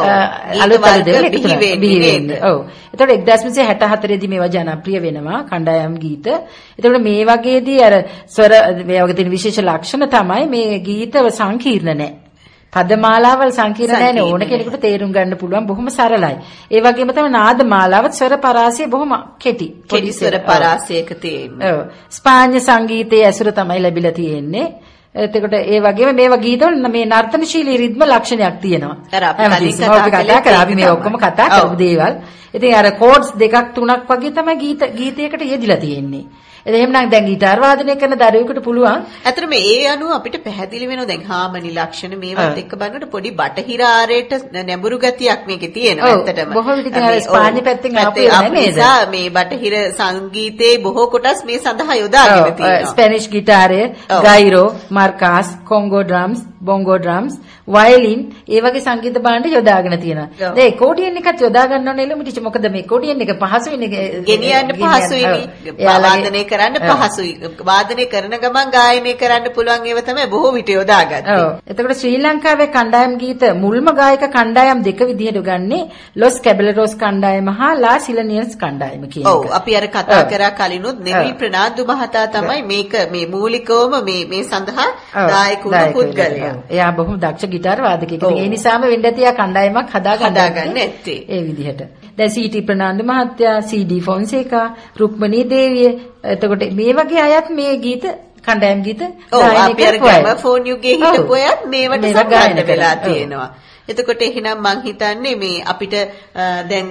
අලුත් අලුත් දේවල් එකතු වෙන්නේ. ඔව්. එතකොට එක්දාස් නවසිය හැට හතර දී මේවා ජනප්‍රිය වෙනවා කණ්ඩායම් ගීත. එතකොට මේ වගේදී අර ස්වර මේ වගේ තියෙන විශේෂ ලක්ෂණ තමයි මේ ගීතව සංකීර්ණ නැහැ. පදමාලාවල් සංකීර්ණ නැහැ නේ. ඕන කෙනෙකුට තේරුම් ගන්න පුළුවන් බොහොම සරලයි. ඒ වගේම තමයි නාද මාලාවත් ස්වර පරාසය බොහොම කෙටි. පොඩි ස්වර පරාසයක තියෙන්නේ. ඔව්. ස්පාඤ්ඤ සංගීතයේ ඇසුර තමයි ලැබිලා තියෙන්නේ. එතකොට ඒ වගේම මේවා ගීතවල මේ නර්තනශීලී රිද්ම ලක්ෂණයක් තියෙනවා. අර අපි කලින් කතා කරා අපි මේ ඔක්කොම කතා කරපු දේවල්. ඉතින් අර කෝඩ්ස් දෙකක් තුනක් වගේ තමයි ගීත ගීතයකට යෙදිලා තියෙන්නේ. එහෙමනම් දැන් ගිටාර් වාදනය කරන දරුවෙකුට පුළුවන්. ඇත්තට මේ ඒ අනුව අපිට පැහැදිලි වෙනවා දැන් හාමනි ලක්ෂණ මේවත් එක්ක බලනකොට පොඩි බටහිර ආරයට නැඹුරු ගතියක් මේකේ තියෙනවා ඇත්තටම. බොහෝ විට ඉතින් ස්පාඤ්ඤ පැත්තෙන් ආපු නේද? මේ බටහිර සංගීතයේ බොහෝ කොටස් මේ සඳහා යොදාගෙන තියෙනවා. ස්පැනිෂ් ගිටාරය, guiro, maracas, congo drums, bongo drums, violin ඒ වගේ සංගීත භාණ්ඩ යොදාගෙන තියෙනවා. දැන් එකෝඩියන් එකත් යොදා ගන්න ඕනේ නෙලු මිටිච මොකද මේ එකෝඩියන් එක පහසු වෙන්නේ ගෙනියන්න පහසුයිනේ. වාදනය කරන්න පහසුයි. වාදනය කරන ගමන් ගායනය කරන්න පුළුවන් ඒවා තමයි බොහෝ විට යොදාගන්නේ. ඔව්. එතකොට ශ්‍රී ලංකාවේ කණ්ඩායම් ගීත මුල්ම ගායක කණ්ඩායම් දෙක විදිහට ගන්නේ ලොස් කැබලරෝස් කණ්ඩායම හා ලා සිලනියන්ස් කණ්ඩායම කියන එක. ඔව්. අපි අර කතා කරා කලිනුත් නෙවිල් ප්‍රනාන්දු මහතා තමයි මේක මේ මූලිකවම මේ මේ සඳහා දායකුණු පුද්ගලයා. එයා බොහොම දක්ෂ ගිටාර වාදකයෙක්. ඒ නිසාම වෙන්න ඇති ආ කණ්ඩායමක් හදාගන්න ඇත්තේ. ඒ විදිහට. දැන් සීටි ප්‍රනාන්දු මහත්තයා, සීඩී ෆොන්සේකා, රුක්මනී දේවිය එතකොට මේ වගේ අයත් මේ ගීත කණ්ඩායම් ගීත ගායනා කරනවා. ෆෝන් යුගයේ හිටපු අයත් මේවට සම්බන්ධ වෙලා තියෙනවා. එතකොට එහෙනම් මං හිතන්නේ මේ අපිට දැන්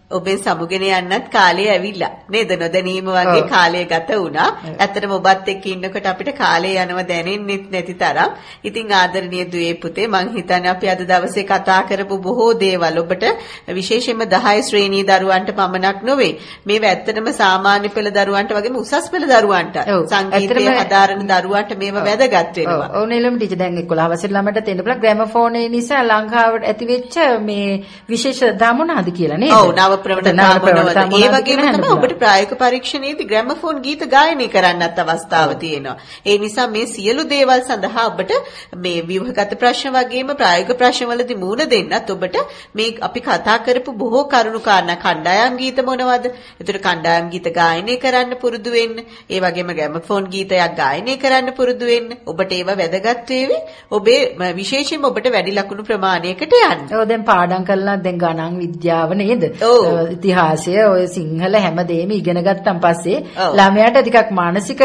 ඔබේ සමුගෙන යන්නත් කාලය ඇවිල්ලා නේද? නොදැනීම වගේ කාලය ගත වුණා. ඇත්තටම ඔබත් එක්ක ඉන්නකොට අපිට කාලය යනවා දැනෙන්නෙත් නැති තරම්. ඉතින් ආදරණීය දුවේ පුතේ මං හිතන්නේ අපි අද දවසේ කතා කරපු බොහෝ දේවල් ඔබට විශේෂයෙන්ම දහය ශ්‍රේණී දරුවන්ට පමණක් නොවේ. මේවා ඇත්තටම සාමාන්‍ය පෙළ දරුවන්ට වගේම උසස් පෙළ දරුවන්ට සංගීතය හදාරන දරුවන්ට මේවා වැදගත් වෙනවා. ඔව් නෙලම් ටීචර් දැන් එකොළහ වසර ළමයට තේන්න පුළුවන් ග්‍රැමෆෝනේ නිසා ලංකාවට ඇති වෙච්ච මේ විශේෂ දා මොනවාද කියලා නේද? ඔව් නව ප්‍රවණතාවනවද ඒ වගේම තමයි ඔබට ප්‍රායෝගික පරීක්ෂණයේදී ග්‍රැමෆෝන් ගීත ගායනය කරන්නත් අවස්ථාව තියෙනවා. ඒ නිසා මේ සියලු දේවල් සඳහා ඔබට මේ ව්‍යුහගත ප්‍රශ්න වගේම ප්‍රායෝගික ප්‍රශ්න වලදී මුහුණ දෙන්නත් ඔබට මේ අපි කතා කරපු බොහෝ කරුණු කාරණා කණ්ඩායම් ගීත මොනවද? ඒතර කණ්ඩායම් ගීත ගායනය කරන්න පුරුදු වෙන්න. ඒ වගේම ග්‍රැමෆෝන් ගීතයක් ගායනය කරන්න පුරුදු වෙන්න. ඔබට ඒවා වැදගත් වේවි. ඔබේ විශේෂයෙන්ම ඔබට වැඩි ලකුණු ප්‍රමාණයකට යන්න. ඔව් දැන් පාඩම් කරලා දැන් ගණන් විද්‍යාව නේද? ඉතිහාසය ඔය සිංහල හැමදේම ඉගෙන ගත්තන් පස්සේ ළමයාට ටිකක් මානසික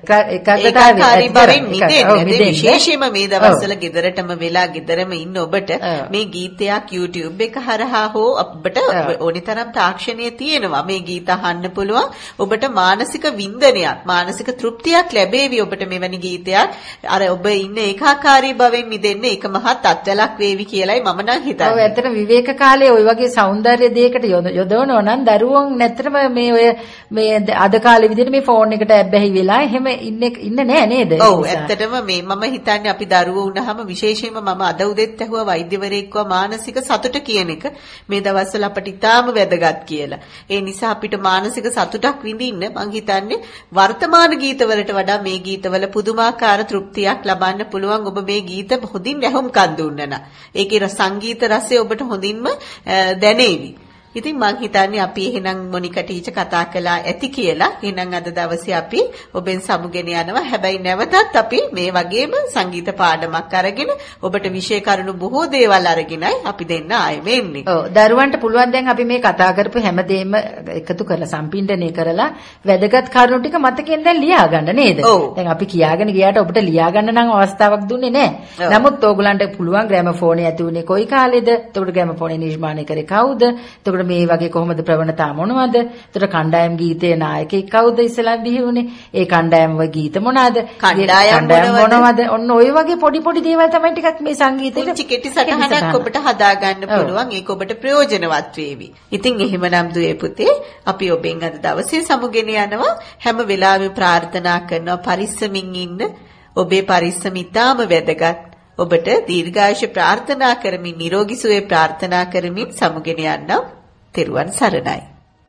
ඒකාකාරී බවෙන් මිදෙන්න. විශේෂයෙන්ම මේ දවස්වල ගෙදරටම වෙලා ගෙදරම ඉන්න ඔබට මේ ගීතයක් YouTube එක හරහා හෝ ඔබට ඕනිතරම් තාක්ෂණය තියෙනවා. මේ ගීත අහන්න පුළුවන්. ඔබට මානසික වින්දනයක්, මානසික තෘප්තියක් ලැබේවි ඔබට මෙවැනි ගීතයක්. අර ඔබ ඉන්න ඒකාකාරී බවෙන් මිදෙන්න ඒක මහත් අත්වලක් වේවි කියලායි මම නම් හිතන්නේ. ඔව් ඇත්තට විවේක කාලේ ওই වගේ సౌందර්ය දෙයකට යොදවනවා නම් දරුවෝ නැත්තරම මේ ඔය මේ අද කාලේ විදිහට මේ ෆෝන් එකට ඇබ්බැහි වෙලා එහෙම ඉන්නේ ඉන්නේ නැහැ නේද? ඔව් ඇත්තටම මේ මම හිතන්නේ අපි දරුවෝ වුණාම විශේෂයෙන්ම මම අද උදෙත් ඇහුවා වෛද්‍යවරයෙක්ව මානසික සතුට කියන එක මේ දවස්වල අපිට ඉතාම වැදගත් කියලා. ඒ නිසා අපිට මානසික සතුටක් විඳින්න මං හිතන්නේ වර්තමාන ගීතවලට වඩා මේ ගීතවල පුදුමාකාර තෘප්තියක් ලබන්න පුළුවන් ඔබ මේ ගීත හොඳින් ඇහුම්කන් දුන්නා නම්. ඒකේ සංගීත රසය ඔබට හොඳින්ම දැනේවි. ඉතින් මං හිතන්නේ අපි එහෙනම් මොනිකා ටීචර් කතා කළා ඇති කියලා. එහෙනම් අද දවසේ අපි ඔබෙන් සමුගෙන යනවා. හැබැයි නැවතත් අපි මේ වගේම සංගීත පාඩමක් අරගෙන ඔබට විෂය කරුණු බොහෝ දේවල් අරගෙනයි අපි දෙන්න ආයෙම එන්නේ. ඔව් දරුවන්ට පුළුවන් දැන් අපි මේ කතා කරපු හැමදේම එකතු කරලා සම්පින්ඩණය කරලා වැදගත් කරුණු ටික මතකෙන් දැන් ලියා ගන්න නේද? දැන් අපි කියාගෙන ගියාට ඔබට ලියා ගන්න නම් අවස්ථාවක් දුන්නේ නැහැ. නමුත් ඕගලන්ට පුළුවන් ග්‍රැමෆෝනේ ඇති උනේ කොයි කාලෙද? එතකොට ග්‍රැමෆෝනේ නිර්මාණය කරේ කවුද? එතකොට මේ වගේ කොහොමද ප්‍රවණතා මොනවද? එතකොට කණ්ඩායම් ගීතයේ නායකයෙක් කවුද ඉස්සලා බිහි වුනේ? ඒ කණ්ඩායම් වගේ ගීත මොනවාද? කණ්ඩායම් මොනවද? ඔන්න ඔය වගේ පොඩි පොඩි දේවල් තමයි ටිකක් මේ සංගීතයේ පුංචි කෙටි සටහනක් ඔබට හදා ගන්න පුළුවන්. ඒක ඔබට ප්‍රයෝජනවත් වේවි. ඉතින් එහෙමනම් දුවේ පුතේ අපි ඔබෙන් අද දවසේ සමුගෙන යනවා. හැම වෙලාවෙම ප්‍රාර්ථනා කරනවා පරිස්සමින් ඉන්න. ඔබේ පරිස්සම ඉතාම වැදගත්. ඔබට දීර්ඝායුෂ ප්‍රාර්ථනා කරමින් නිරෝගී සුවය ප්‍රාර්ථනා කරමින් සමුගෙන යන්නම්. තෙරුවන් සරණයි.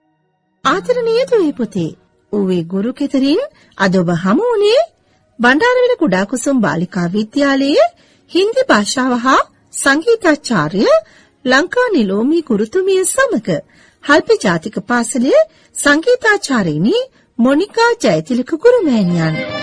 ආදරණීය දුවේ පුතේ, ඌවේ ගුරු කෙතරින් අද ඔබ හමු වුණේ බණ්ඩාරවිල කුඩා කුසුම් බාලිකා විද්‍යාලයේ හින්දි භාෂාව හා සංගීතාචාර්ය ලංකා නිලෝමි ගුරුතුමිය සමග හල්පි ජාතික පාසලේ සංගීතාචාර්යිනි මොනිකා ජයතිලක ගුරුමෑණියන්